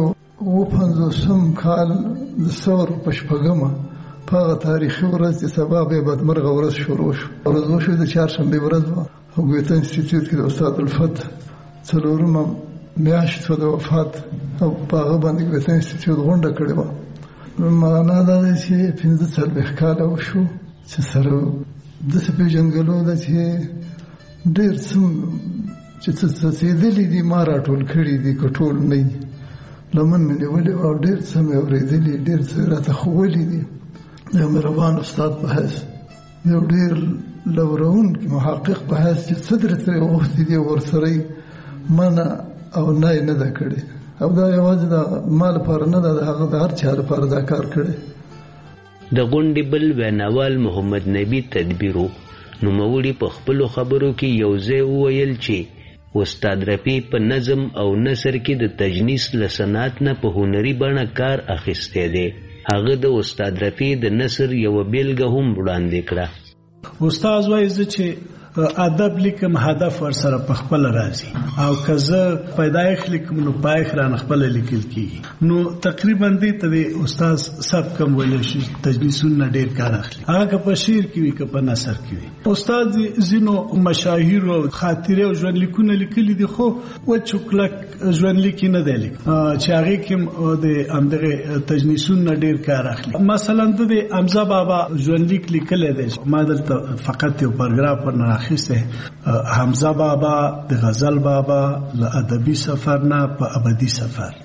[SPEAKER 18] 50 کال د ثور په شپږمه په تاریخي ورځ چې سبا به بدمرغه ورځ شروع شو. ورځ شو د چهارشنبه ورځ و او ګوته انسټیټیوټ کې د استاد الفتح څلورمه میاشت د وفات او په هغه باندې ګوته انسټیټیوټ غونډه کړې و. معنا دا دی چې 15 کال وشو چې سره د پیژندګلو د چې ډېر څه چې څه دي دي ما راټول کړي دي کټول نه لمن مې نیولې او ډېر څه مې اورېدلې، ډېر څه راته ښوولي دي. د مهربان استاد په حیث یو ډېر لورونکي محقق په حیث چې څه درته غوښتي دي ورسره منع او نه ده کړې او دا یوازې د ما لپاره نه ده، د هغه د هر چا لپاره دا کار کړی.
[SPEAKER 17] د غونډې بل ویناوال محمد نبی تدبیرو نوموړي په خپلو خبرو کې یو ځای وویل چې استاد رفیع په نظم او نثر کې د تجنیس له صنعت نه په هنري بڼه کار اخیستی دی. هغه د استاد رفیع د نثر یوه بیلګه هم وړاندې کړه.
[SPEAKER 19] استاد وایي زه چې ادب لیکم هدف ورسره په خپل راځي او که زه پیدایښت لیکم نو پایښت رانه خپل لیکل کېږي. نو تقریبا دې ته د استاد صاحب کوم ویلی شي تجنیسونه ډېر کار اخلي، هغه که په شعر کې وي که په نثر کې وي. استاد ځینو مشاهیر او خاطرې او ژوندلیکونه لیکلي دي خو وچ کلک ژوندلیک نه دی لیکلی چې هغې کې د همدغې تجنیسونه ډېر کار اخلي. مثلا د حمزه بابا ژوندلیک لیکلی دی، ما دلته فقط یو پاراګراف ورنه اخیستی. حمزه بابا د غزل بابا له ادبي سفر نه په ابدي سفر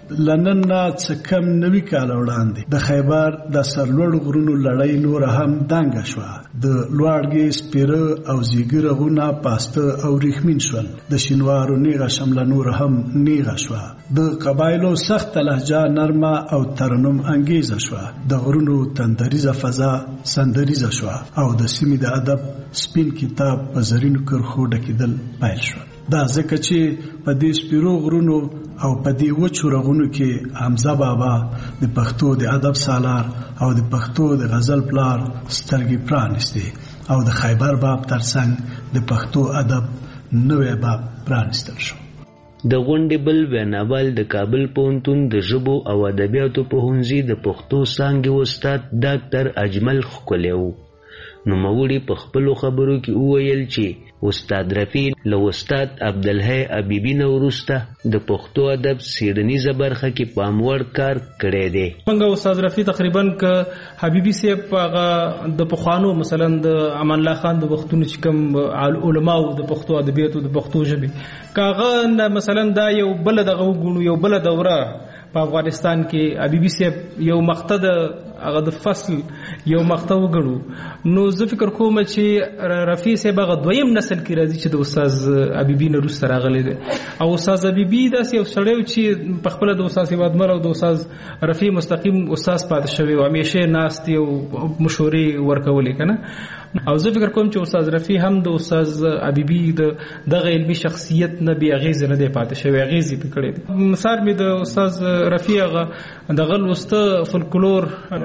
[SPEAKER 19] لنن نه څه کم 90 کال وړاندې د خیبر د سرلوړ غرونو لړۍ نور هم دنګ شوه. د لوړګي سپیره او زیګرغونه پاسته او ریخمین شول. د شینوارو نیغه شمله نور هم نیغه شوه. د قبایلو سخت لهجه نرمه او ترنم انگیزه شوه. د غرونو تندریزه فضا سندریزه شوه او د سیمې د ادب سپین کتاب په زرینو کرښو ډکېدل پیل شول. دا ځکه چې په دې سپیرو غرونو او په دې وچو رغونو کې حمزه بابا د پښتو د ادب سالار او د پښتو د غزل پلار سترګې پرانستې او د خیبر باب ترڅنګ د پښتو ادب نوې باب پرانستل شو.
[SPEAKER 17] د غونډې بل ویناوال د کابل پوهنتون د ژبو او ادبیاتو پوهنځي د پښتو څانګې استاد ډاکټر اجمل ښکلی و. نوموړي په خپلو خبرو کې وویل چې استاد رفیع له استاد عبدالحی حبیبي نه وروسته د پښتو ادب څېړنیزه برخه کې پاموړ کار کړی دی.
[SPEAKER 20] څنګه استاد رفیع تقریبا که حبیبي صاحب هغه د پخوانو مثلا د امان الله خان د وختونو چې کوم علماو د پښتو ادبیاتو د پښتو ژبې که هغه مثلا دا یو بله دغه وګڼو یو بله دوره په افغانستان کې حبیبي صاحب یو مقطع د هغه د فصل یو مقطع وګڼو نو زه فکر کوم چې رفیع صاحب هغه دویم نسل کې راځي چې د استاد حبیبي نه وروسته راغلی دی او استاد حبیبي داسې یو سړی چې په خپله د استاد سیوادمر او د استاد رفیع مستقیم استاد پاتې شوی او همیشه ناستې او مشورې ورکولې که نه او زه فکر کوم چې استاد رفیع هم د استاد حبیبي دغه علمي شخصیت نه بې اغېزې نه دی پاتې شوی اغېزې پې کړی دی. مثال مې د استاد رفیع هغه دغه لوسته فولکلور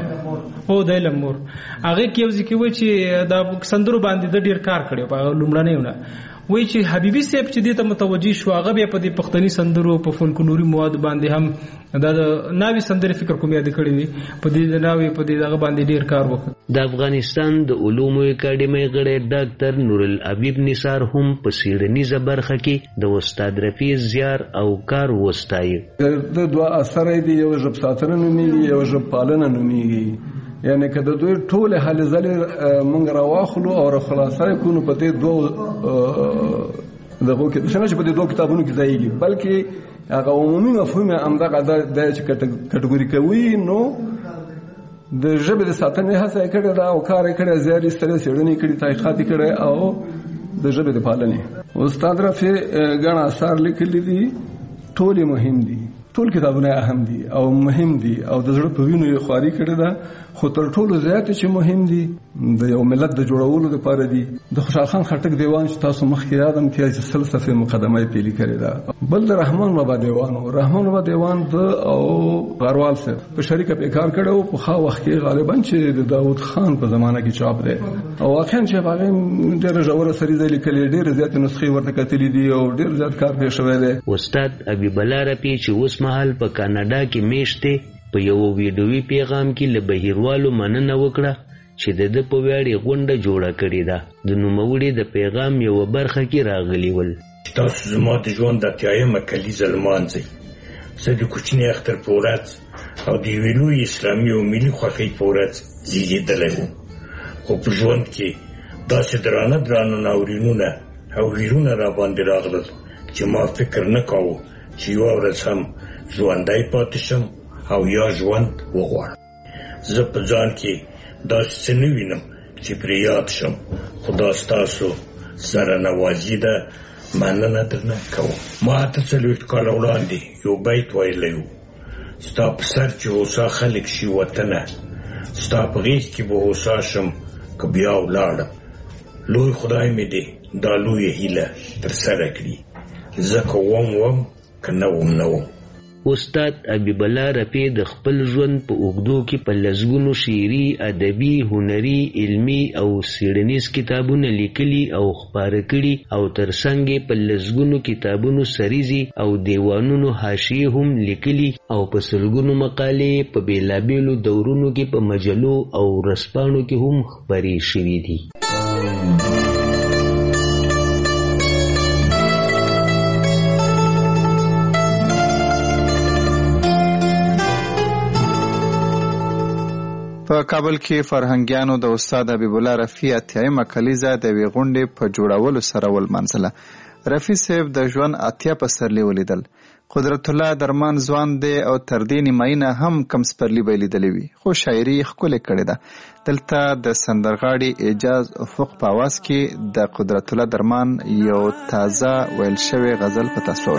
[SPEAKER 20] او د علم مور هغه کې یو ځای کې وایي چې د سندرو باندې د ډېر کار کړی په هغه لومړنیونه وایي چې حبیبي صاحب چې دې ته متوجه شو هغه بیا په دې پښتني سندرو په فولکلوري موادو باندې هم دا د ناوې سندرې فکر کوم یاد کړی وي په دې ناوې په دې دغه باندې ډېر کار وکړ.
[SPEAKER 17] د افغانستان د علومو اکاډمۍ غړی ډاکټر نورالحبیب نثار هم په څېړنیزه برخه کې د استاد رفیع زیار او کار وستایه.
[SPEAKER 21] د دوه اثر دی یو ژب ساتنه نومیږي یو ژب پالنه نومیږي یعنی که د دوی ټول هلې ځلې مونږ راواخلو او راخلاصه یې کړو په دې دوه دغو کې څنګه چې په دې دوه کتابونو کې ځایږي بلکې هغه عمومي مفهوم همدغه دی چې کټګوري کوي نو د ژبې د ساتنې هڅه یې کړې ده او کار یې کړی زیار یې ایستلی څېړنې کړي تحقیقات یې کړی او د ژبې د پالنې استاد رفیع ګڼ اثار لیکلي دي ټول یې مهم دي ټول کتابونه اهم دي او مهم دي او د زړه په وینو یې خواري کړې ده خو تر ټولو زیات چې مهم دي د یو ملت د جوړولو لپاره دي. د خوشحال خان خټک دیوان چې تاسو مخکې یادم کړئ چې 30 صفحې مقدمه یې پیلي کړې ده. بل د رحمان بابا دیوان و رحمان بابا دیوان د او غروال صاحب په شریکه په کار کړو په خا وخت کې غالبا چې د داوود خان په زمانه کې چاپ دی او واقعا چې هغه ډېر ژوره سریزه لیکلې ډېر زیات نسخې ورته کتلې دي او ډېر زیات کار پرې شوی دی.
[SPEAKER 17] استاد حبیب الله رفیع چې اوس مهال په کاناډا کې میشته په یو ویډیوي پیغام کې له بهیروالو مننه وکړه چې د په ویاړې غونډه جوړه کړې ده. د نوموړي د پیغام یو برخه کې راغلی ول
[SPEAKER 22] تاسو زما د ژوند د اتیایمه کلیزه لمانځئ. زه د کوچني اختر په ورځ او د یوې لویې اسلامي او ملي خوښۍ په ورځ زیږېدلی وم خو په ژوند کې داسې درانه ناورینونه او ویرونه راباندې راغلل چې ما فکر نه کاوه چې یوه ورځ هم ژوندی پاتې شم او یا ژوند وغواړم. زه په ځان کې داسې څه نه وینم چې پرې یاد شم خو دا ستاسو سره نوازي ده مننه درنه کوم. ما 40 کاله وړاندې یو بیت ویلی و ستا په سر چې هوسا خلک شي وطنه ستا په غېږ کې به هوسا شم که بیا ولاړم. لوی خدای مې دې دا لویه هیله ترسره کړي زه که وم که نه وم.
[SPEAKER 17] استاد حبیب الله رفیع د خپل ژوند په اوږدو کې په لسګونو شعري ادبي هنري علمي او څېړنیز کتابونه لیکلي او خپاره کړي او ترڅنګ په لسګونو کتابونو سریزي او دیوانونو حاشیې هم لیکلي او په سلګونو مقالې په بېلابېلو دورونو کې په مجلو او ورځپاڼو کې هم خپرې شوي دي.
[SPEAKER 10] په کابل کې فرهنګیانو د استاد حبیب الله رفیع اتیایمه کلیزه د یوې غونډې په جوړولو سره ولمانځله. رفیع صاحب د ژوند اتیا پسرلي ولیدل. قدرت الله درمان ځوان دی او تر دې نیمایي هم کم سپرلي به لیدلی وي، خو شاعري ښکلې کړې ده. دلته د سندرغاړي اعجاز افق په اواز کې د قدرت الله درمان یو تازه ویل شوی غزل په تصور.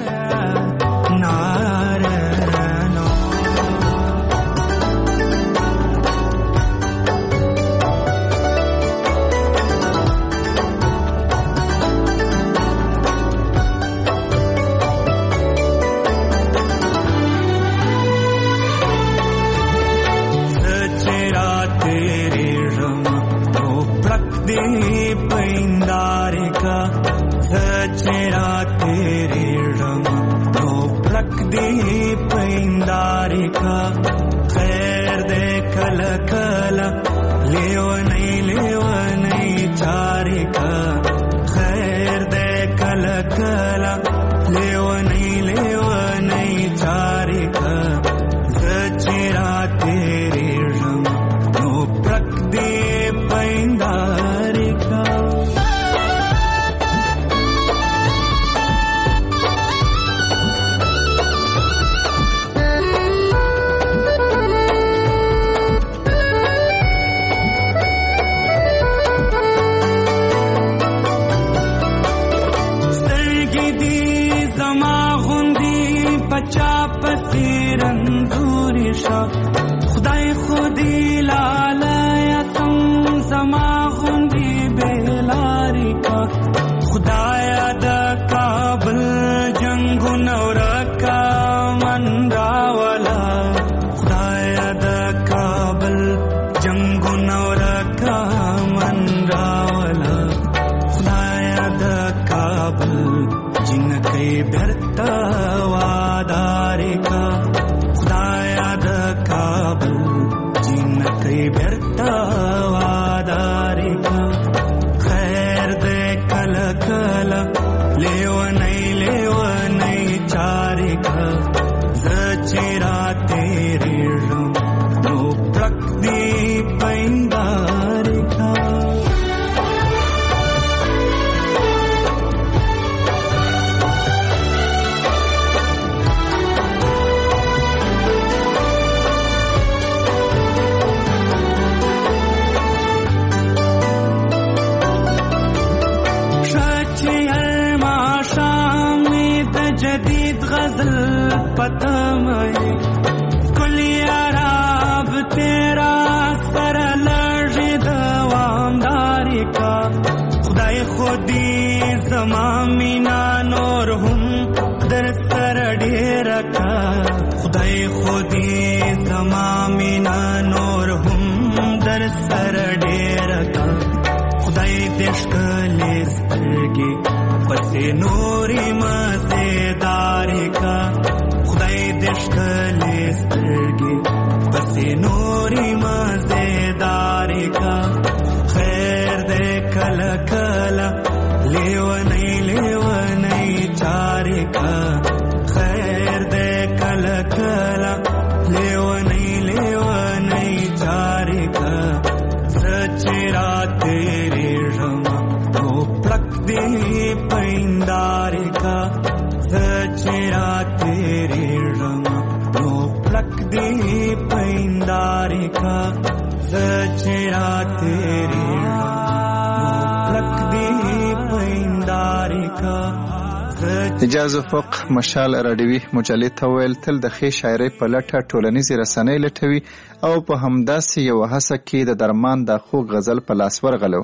[SPEAKER 10] اعجاز افق مشال راډیوي مجلې ته ویل تل د ښې شاعرۍ په لټه ټولنیزې رسنۍ لټوي او په همداسې یو هڅه کې د درمان د خوږ غزل په لاس ورغلو.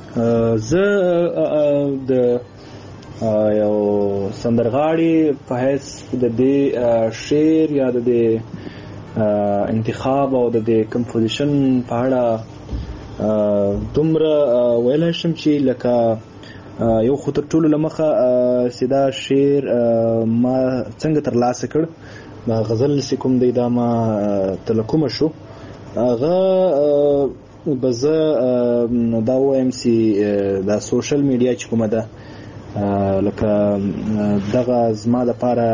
[SPEAKER 2] زه د یو سندرغاړي په حیث د دې شعر یا د دې انتخاب او د دې کمپوزیشن په اړه دومره ویلای شم چې لکه یو خو تر ټولو لمخه سیدا شعر ما څنګه ترلاسه کړ دا غزل کوم دی دا ما تلکوم شو هغه بزه دا وایم سي دا سوشل میډیا چې کومه ده لکه دغه زما لپاره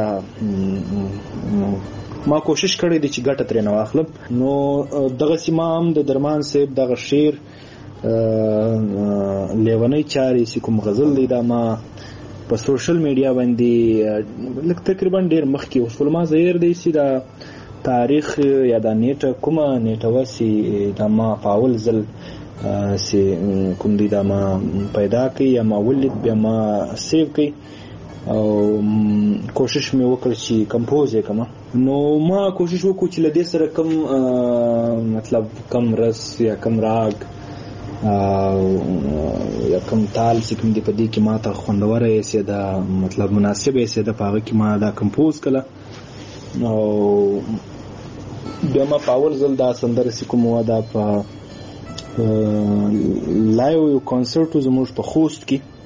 [SPEAKER 2] ما کوشش کړی دی چې ګټه ترې نه واخلم. نو دغه سیمام د درمان صاحب دغه شعر لیونی چاري چې کوم غزل دی دا ما په سوشل میډیا باندې لکه تقریبا ډیر مخکې اوس ولما زهیر دی چې دا تاریخ یا دا نیټه کومه نیټه وسی دا ما پاول زل سي کوم دی دا ما پیدا کړ یا ما ولید بیا ما سیو کړ او کوشش مې وکړ چې کمپوز وکم. نو ما کوشش وکړ چې لدې سره کم مطلب کم رس یا کم راګ یا کم تال چې کوم دی په دې کې ما ته خوندوره یې سي دا مطلب مناسب یې سي د پاغه کې ما دا کمپوز کړه. نو بیا ما پاول زل دا سندره سې کوم دا په لایو یو کنسرت زموږ په خوست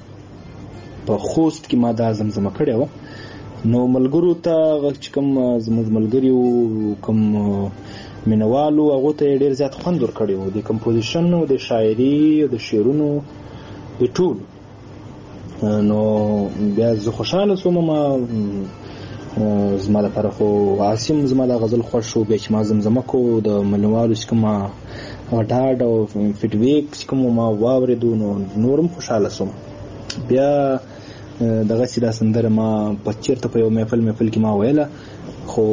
[SPEAKER 2] کې ما دا زمزمه کړې و. نو ملګرو ته چې کوم زموږ ملګري کوم مینوالو هغه ته ډېر زیات خوند ورکړی و د کمپوزیشن او د شاعري او د شعرونو د ټول. نو بیا زه خوشاله شوم. ما زما لپاره خو عاصم زما د غزل خوښ شو. بیا چې ما زمزمه کو د مینوالو چې کوم ډاډ او فیډبیک چې کوم ما واورېدو نو نورم خوشاله شوم. بیا دغه چې دا سندره ما چېرته په یو محفل کې ما ویله خو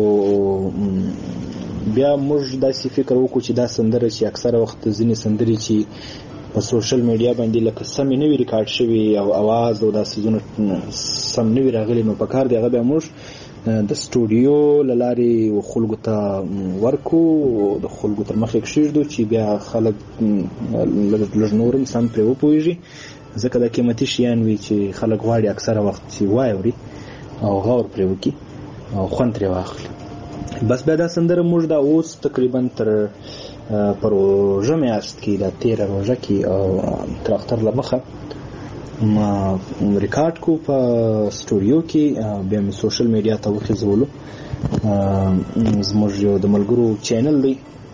[SPEAKER 2] بیا موږ داسې فکر وکړو چې دا سندره چې اکثره وخت ځینې سندرې چې په سوشل میډیا باندې لکه سمې نه وي ریکارډ شوي او اواز او دا څیزونه سم نه وي راغلي نو پکار دی هغه بیا موږ د سټوډیو له لارې خلکو ته ورکو د خلکو تر مخې کښېږدو چې بیا خلک لږ نورم سم پرې وپوهېږي ځکه دا قیمتي شیان وي چې خلک غواړي اکثره وخت چې واوري او غور پرې وکړي او خوند ترې واخلي. بس بیا دا سندره موږ دا اوس تقریبا تر پروژه میاشت کې دا 13 روژه کې او تر اختر له مخه ما ریکارډ کو په سټوډیو کې. بیا مې سوشل میډیا ته وخېځولو. زموږ یو د ملګرو چینل دی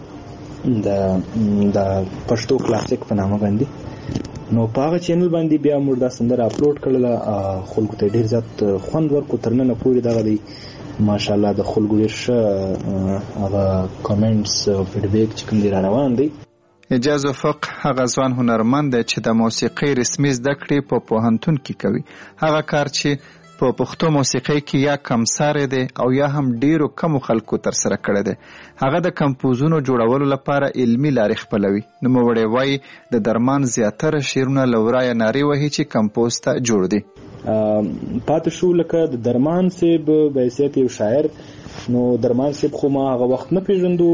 [SPEAKER 2] د پښتو کلاسیک په نامه باندې. نو په هغه چینل باندې بیا موږ دا سندره اپلوډ کړله. خلکو ته ډېر زیات خوند ورکړو. تر ننه پورې دغه دی ماشاءالله د خلکو ډېر ښه هغه کامنټس او فیډبیک چې کوم دی را روان دی.
[SPEAKER 10] اجاز وفق هغه ځوان هنرمند دی چې د موسیقۍ رسمي زده کړې په پوهنتون کې کوي. هغه کار چې په پښتو موسیقۍ کې یا کمساره دی او یا هم ډیرو کمو خلکو تر سره کړی دی. هغه د کمپوزونو جوړولو لپاره علمي لارې خپلوي. نوموړی وایي د درمان زیاتره شعرونه له ورایه نارې وهي چې کمپوز ته جوړ دي.
[SPEAKER 2] پاتې شو لکه د درمان صاحب بحیثیت یو شاعر. نو درمان صاحب خو ما هغه وخت نه پیژندو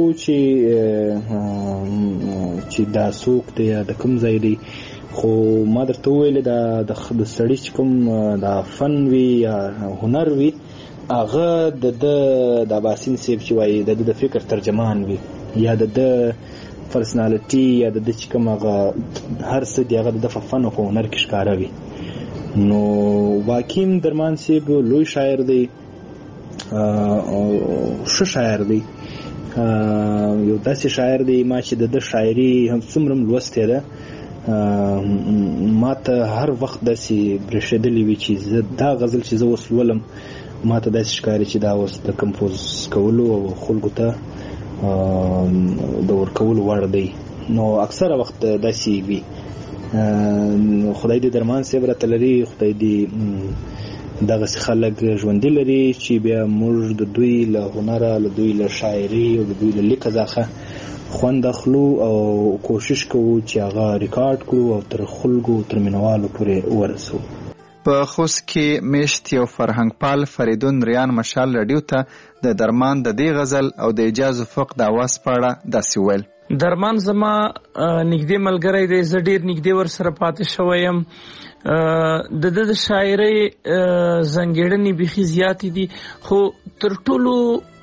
[SPEAKER 2] چې دا څوک دی یا د کوم ځای دی. خو ما درته وویل د سړي چې کوم دا فن وي یا هنر وي هغه د باسین صاحب چې وایي د فکر ترجمان وي یا د پرسنالټي یا د چې کوم هغه هر څه دی هغه د فن او هنر کې ښکاره وي. نو واقعیم درمان صاحب لوی شاعر دی او ښه شاعر دی. یو داسې شاعر دی ما چې د شاعري هم څومره لوستې ده ما ته هر وخت داسې برېښېدلې وي چې زه دا غزل چې زه اوس لولم ما ته داسې ښکاري چې دا اوس د کمپوز کولو او خلکو ته د ورکولو وړ دی. نو اکثره وخت داسې وي. خدای دې درمان صاحب راته لري. خدای دې دغسې خلک ژوندي لري چې بیا موږ د دوی له هنره له دوی له شاعري او د دوی له لیکه څخه خوند اخلو او کوشش کوو چې هغه ریکارډ کړو او تر خلکو تر مینوالو پورې ورسو.
[SPEAKER 10] په خوست کې میشت یو فرهنګ پال فریدون ریان مشال رادیو ته د درمان د دې غزل او د اجاز وفق د اواز په اړه داسې ویل.
[SPEAKER 20] درمان زما نږدې ملګری دی. زه ډېر نږدې ورسره پاتې شوی یم. د شاعرۍ ځانګړنې بیخي زیاتې دي خو تر ټولو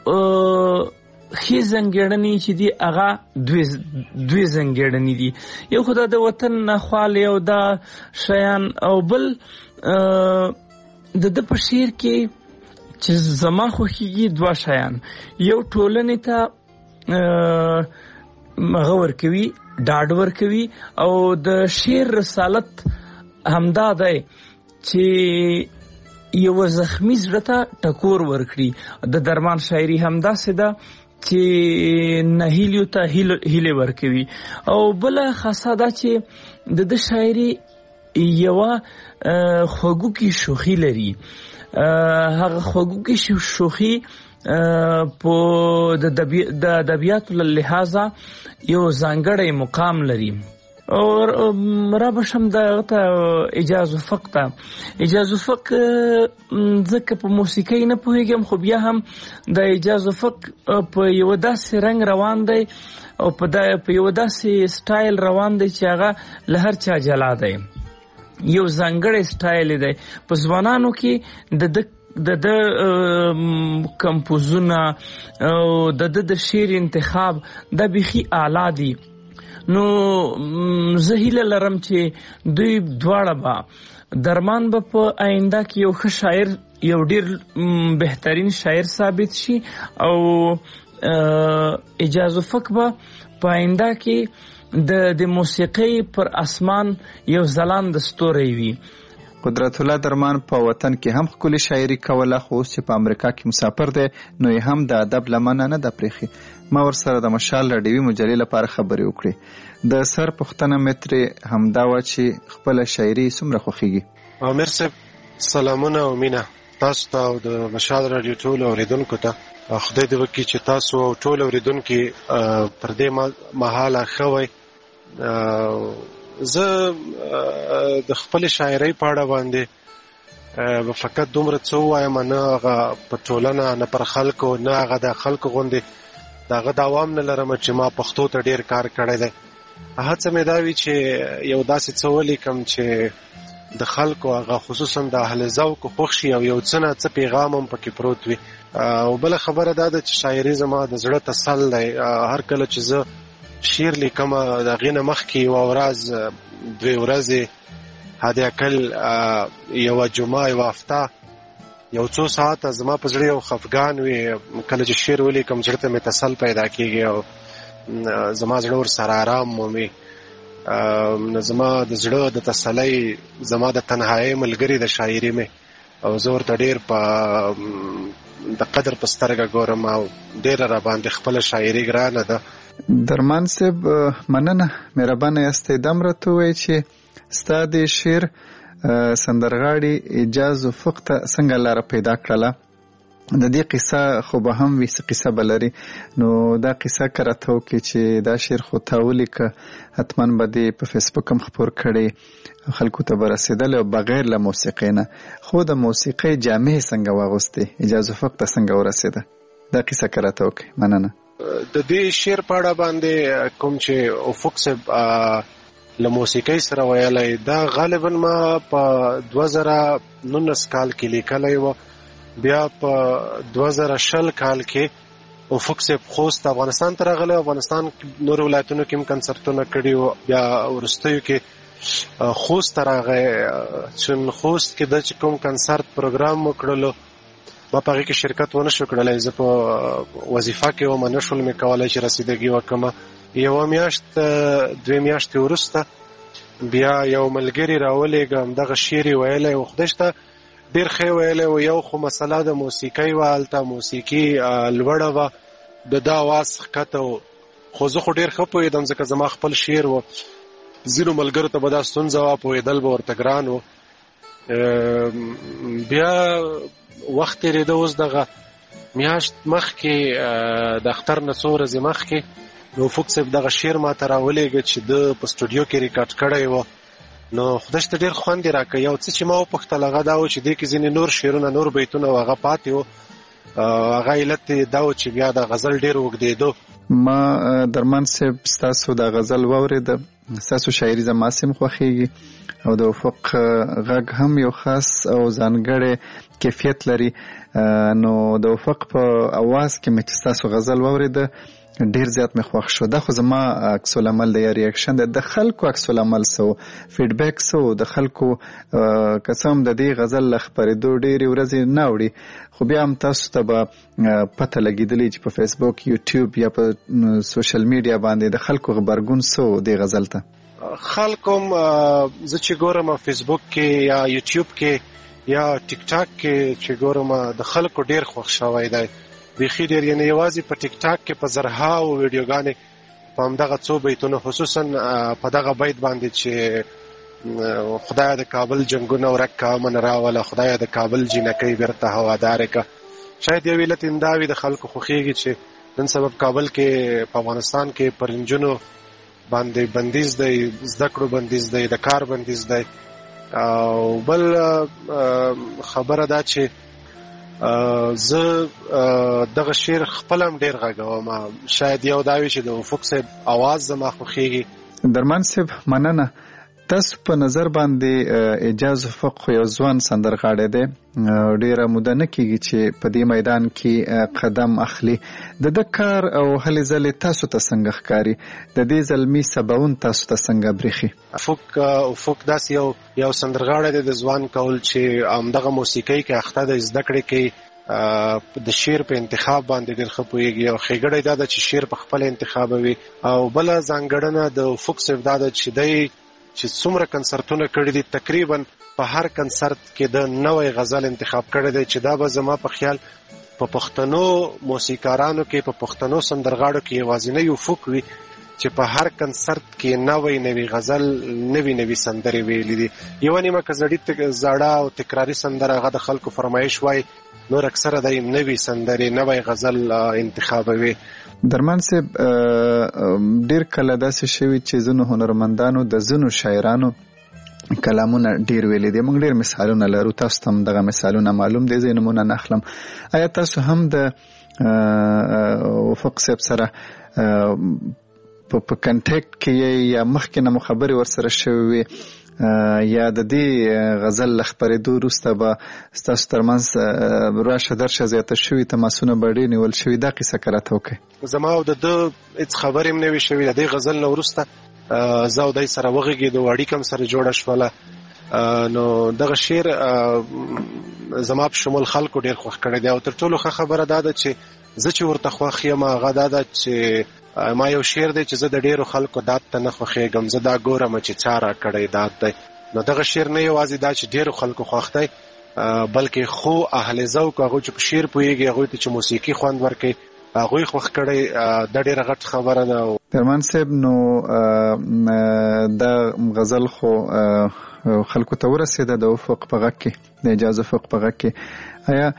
[SPEAKER 20] ښې ځانګړنې چې دي هغه دوی ځانګړنې دي. یو خو د وطن نخوالی او دا شیان او بل د په شعر کې چې زما خوښېږي دوه شیان. یو ټولنې ته هغه ورکوي ډاډ ورکوي او د شعر رسالت همدا دی چې یو زخمی زړه ته ټکور ورکړي. د درمان شاعري همداسې ده چې نهیلیو ته هیله ورکوي. او بل خاصه دا چې د شاعري
[SPEAKER 4] یو خوږوکی شوخي لري. هغه خوږوکی شوخي په د ادبیاتو له لحاظه یو ځانګړی مقام لري. اور را بشم دغه اجاز الفق ته اجاز الفق ځکه په موسیقۍ نه پوهیږم، خو بیا هم د اجاز الفق په یو داسې رنګ روان دی او په یو داسې سټایل روان دی چې هغه له هر چا جلا دی. یو ځانګړی سټایل دی په ځوانانو کې د کمپوزونه او د شعر انتخاب د بيخي اعلی دي. نو زه هیله لرم چې دوی دواړه به درمان به په آینده کې یو ښه شاعر، یو ډیر بهترین شاعر ثابت شي او اجاز الفق به په آینده کې د موسیقۍ پر اسمان یو ځلانده ستوری وي.
[SPEAKER 10] قدرت الله درمان په وطن کې هم ښکلي شاعري کوله، خو اوس چې په امریکا کې مسافر دی نو یې هم د ادب لمنه نه ده پرېښې. ما ورسره د مشال راډیوي مجلې لپاره خبرې وکړې. د سر پوښتنه مې ترې همدا وه چې خپله شاعري څومره خوښېږي.
[SPEAKER 5] عامر صاحب سلامونه او مینه تاسو ته او د مشال راډیو ټولو اورېدونکو ته. خدای دې وکړي چې تاسو او ټول اورېدونکي پر دې مهاله ښه وئ. زه د خپل شاعرۍ په اړه باندې فقط دومره څه ووایم، نه هغه په ټولنه، نه پر خلکو، نه هغه د خلکو غوندې د هغه دوام نه لرم چې ما پښتو ته ډېر کار کړی دی. هڅه مې دا وي چې یو داسې څه ولیکم چې د خلکو هغه خصوصا د اهل ذوق خوښ شي او یو څه نه څه پیغام هم پکې پروت وي. او بله خبره دا ده چې شاعري زما د زړه تسل دی. هر کله چې زه شعر لیکم د هغې نه مخکې یوه ورځ، 2 ورځې، حد اقل یوه جمعه، یوه هفته، یو څو ساعته زما په زړه یو خفګان وي. کله چې شعر ولیکم زړه ته مې تسل پیدا کېږي او زما زړه ورسره آرام مومي. زما د زړه د تسلۍ، زما د تنهایۍ ملګري د شاعري مې، او زه ورته ډېر د قدر په سترګه ګورم او ډېره راباندې خپله شاعري ګرانه ده.
[SPEAKER 10] درمان صاحب مننه، مهربانه یاستئ. دم راته ووایئ چې ستا د شعر سندرغاړي اجاز الفق ته څنګه لاره پیدا کړله؟ د دې قصه خو به هم وي، څه قصه به لري، نو دا قصه که راته وکړي چې دا شعر خو تا ولیکه، حتما به دې په فیسبوک هم خپور کړی، خلکو ته به رسېدلی او بغیر له موسیقۍ نه. خو د موسیقۍ جامې څنګه واغوستې؟ اجاز الفق ته څنګه ورسېده؟ دا قصه که راته وکړي. مننه.
[SPEAKER 5] د دې شعر په اړه باندې کوم چې افق صاحب له موسیقۍ سره ویلی، دا غالبا ما په 2019 کال کې لیکلی و. بیا په 2020 کال کې افق صاحب خوست افغانستان ته راغلی. افغانستان نور ولایتونو کې هم کنسرتونه کړي وو. بیا وروستیو کې خوست ته راغی. چې خوست کې د کوم کنسرت پروګرام وکړلو، ما په هغې کې شرکت ونه شو کړلی. زه په وظیفه کې وم، نه شولم کولی چې رسیدګي وکړم. یوه میاشت 2 میاشتې وروسته بیا یو ملګري راولېږه، همدغه شعر یې ویلی و. خدای شته ډېر ښه ویلی و. یو خو مسله د موسیقۍ وه، هلته موسیقي لوړه وه، د ده اواز ښکته و. خو زه خو ډېر ښه پوهېدم ځکه زما خپل شعر و. ځینو ملګرو ته به دا ستونزه وه، پوهېدل به ورته ګران و. بیا وخت تېرېده، اوس دغه میاشت مخکې د اختر نه څو ورځې مخکې نو افق صاحب دغه شعر ما ته راولېږه چې ده په سټوډیو کې ریکارډ کړی و. نو خدای شته ډېر خوند یې راکړی. یو څه چې ما وپوښتل هغه دا و چې دې کې ځینې نور شعرونه، نور بیتونه هغه پاتې و. هغه علت دا و چې بیا د غزل ډېر اوږدېدو.
[SPEAKER 10] ما درمان صاحب ستاسو د غزل واورېده، ستاسو شاعري زما هم خوښېږي او د افق غږ هم یو خاص او ځانګړی کیفیت لري. نو د افق په اواز کې مې چې ستاسو غزل واورېده ډیر زیات مې خوښ شو. دا خو زما عکس العمل دی، ریاکشن دی، د خلکو عکس العمل سو، فیډبیک سو، د خلکو قسم د دې غزل له خپرېدو ډېرې ورځې نه وړي، خو بیا هم تاسو ته به پته لګېدلې چې په فیسبوک، یوټیوب یا په سوشل میډیا باندې د خلکو غبرګون سو دې غزل ته.
[SPEAKER 5] خلکو زه چې ګورم فیسبوک کې یا یوټیوب کې یا ټیک ټاک کې چې ګورم د خلکو ډیر خوښ شوی دی. بیخي ډېر، یعنې یوازې په ټیک ټاک کې په زرهاو ویډیوګانې په همدغه څو بیتونو، خصوصا په دغه بیت باندې چې خدای د کابل جنگونه ورک کا من راوله، خدای د کابل جنکی بیرته هوادار کا. شاید یو علت انداوی د خلکو خوخیږي چې نن سبب کابل کې په افغانستان کې پرنجونو باندې بندیز دی، زده کړو بندیز دی، د کار بندیز دی. او بل خبره دا چې زه دغه شعر خپل هم ډیر غږوم. شاید یو دا وي چې د افق صاحب اواز زما خوښیږي.
[SPEAKER 10] درمان صاحب مننه. تاسو په نظر باندې اعجاز افق یو ځوان سندرغاړی دی، ډیره موده نه کیږي چې په دې میدان کې قدم اخلي. د کار او هلې ځلې تاسو ته څنګه ښکاري؟ د دې زلمي سباون تاسو ته څنګه برېښي؟
[SPEAKER 5] افق داسې یو سندرغاړی دی د ځوان کول چې همدغه موسیقۍ کې اخته دی، زده کړې کوي، د شعر په انتخاب باندې ډېر ښه پوهېږي. او ښېګړی دا ده چې شعر په خپله انتخابوي. او بله ځانګړنه د افق صاحب دا ده چې دی چې څومره کنسرتونه کړي دي، تقریبا په هر کنسرت کې د نوې غزل انتخاب کړی دی، چې دا به زما په خیال په پښتنو موسیقارانو کې، په پښتنو سندرغاړو کې یوازینی افق وي چې په هر کنسرت کې نوې غزل، نوې سندرې ویلي دي. یوه نیمه که زړه او تکراري سندره هغه د خلکو فرمایش وای، نور اکثره دی نوې سندرې، نوې غزل انتخابوي.
[SPEAKER 10] درمان صاحب ډیر کله داسې شوي چې ځینو هنرمندانو د ځینو شاعرانو کلامونه ډیر ویلي دي. موږ ډیر مثالونه لرو، تاسو ته هم دغه مثالونه معلوم دي، زه نمونه نه اخلم. آیا تاسو هم د افق صاحب سره په کنټیکټ کې یا مخکې نه مو خبرې ورسره شوې وي، یا د دې غزل له خپرېدو وروسته به ستاسو ترمنځ راشه درشه زیاته شوي، تماسونه به ډېر نیول شوي؟ دا قصه که راته وکړئ.
[SPEAKER 5] زما او د ده هېڅ خبرې هم نه وي شوي. د دې غزل نه وروسته زه او دی سره وغږېدو، اړیکه هم سره جوړه شوله. نو دغه شعر زما په شمول خلکو ډېر خوښ کړی دی. او تر ټولو ښه خبره دا ده چې زه چې ورته خوښ یم هغه دا ده چې ما یو شعر دی چې زه د ډیرو خلکو داد ته نه خوښېږم، زه دا ګورم چې چا را کړی داد دی. نو دغه شعر نه یوازې دا چې ډیرو خلکو خوښ دی، بلکې خو اهل ذوق هغوی چې په شعر پوهېږي، هغوی ته چې موسیقي خوند ورکوي، هغوی خوښ کړی، دا ډیره غټ خبره ده.
[SPEAKER 10] درمان صاحب نو دا غزل خو خلکو ته ورسېده د افق په غږ کې، د اعجاز افق په غږ کې. آیا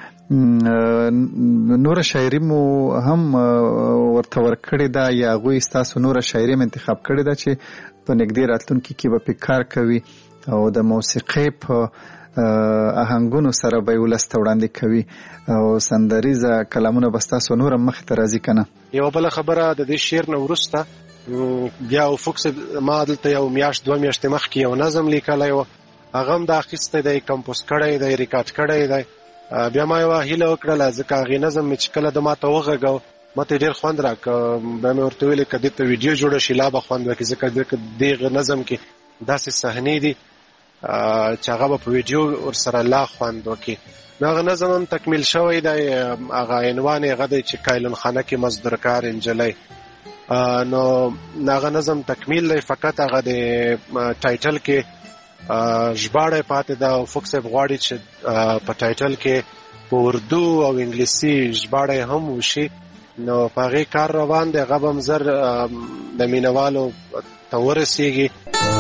[SPEAKER 10] نور شاعري مو هم ورته ورکړې ده، یا هغوی ستاسو نور شاعري هم انتخاب کړې ده چې په نږدې راتلونکي کې به پې کار کوي او د موسیقۍ په آهنګونو سره به یې ولس ته وړاندې کوي او سندریزه کلامونه به ستاسو نور هم مخې ته راځي که نه؟
[SPEAKER 5] یوه بله خبره، د دې شعر نه وروسته بیا افق صاحب ما دلته یو میاشت 2 میاشتې مخکې یو نظم لیکلی و، هغه هم د اخیستی دی، کمپوز کړی دی، ریکارډ کړی دی. بیا ما یوه هیله وکړله، ځکه هغې نظم مې چې کله د ما ته وغږو، ما ته ډېر خوند راکړه. بیا مې ورته ویلې که دې ته ویډیو جوړه شي لا به خوند وکړي، ځکه دې نظم کې داسې صحنې دي چې هغه به په ویډیو ورسره لا خوند وکړي. نو هغه نظم هم تکمیل شوی دی، هغه عنوان یې هغه دی چې کایلون خانه کې مزدورکار انجلۍ. نو هغه نظم تکمیل دی، فقط هغه د ټایټل کې ژباړه پاتې ده. افق صاحب غواړي چې په ټایټل کې په اردو او انګلیسي ژباړه هم وشي. نو په هغې کار روان دی، هغه به هم زر د مینوالو ته ورسېږي.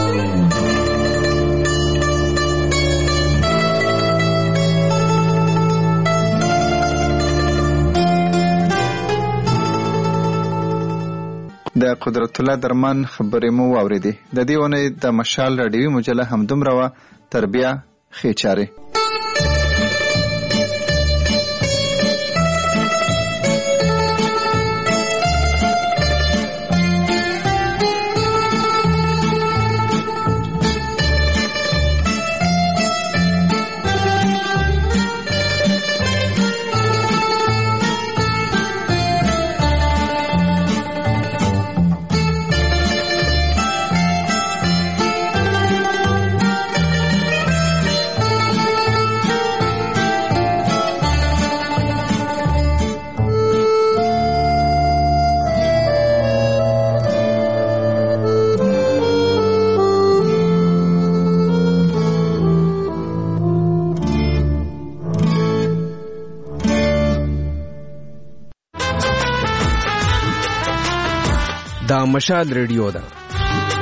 [SPEAKER 10] د قدرت الله درمان خبرې مو واورېدې. د دې اونۍ د مشال راډیوي مجله همدومره وه. تر بیا ښې چارې.
[SPEAKER 3] دا مشال ریډیو ده.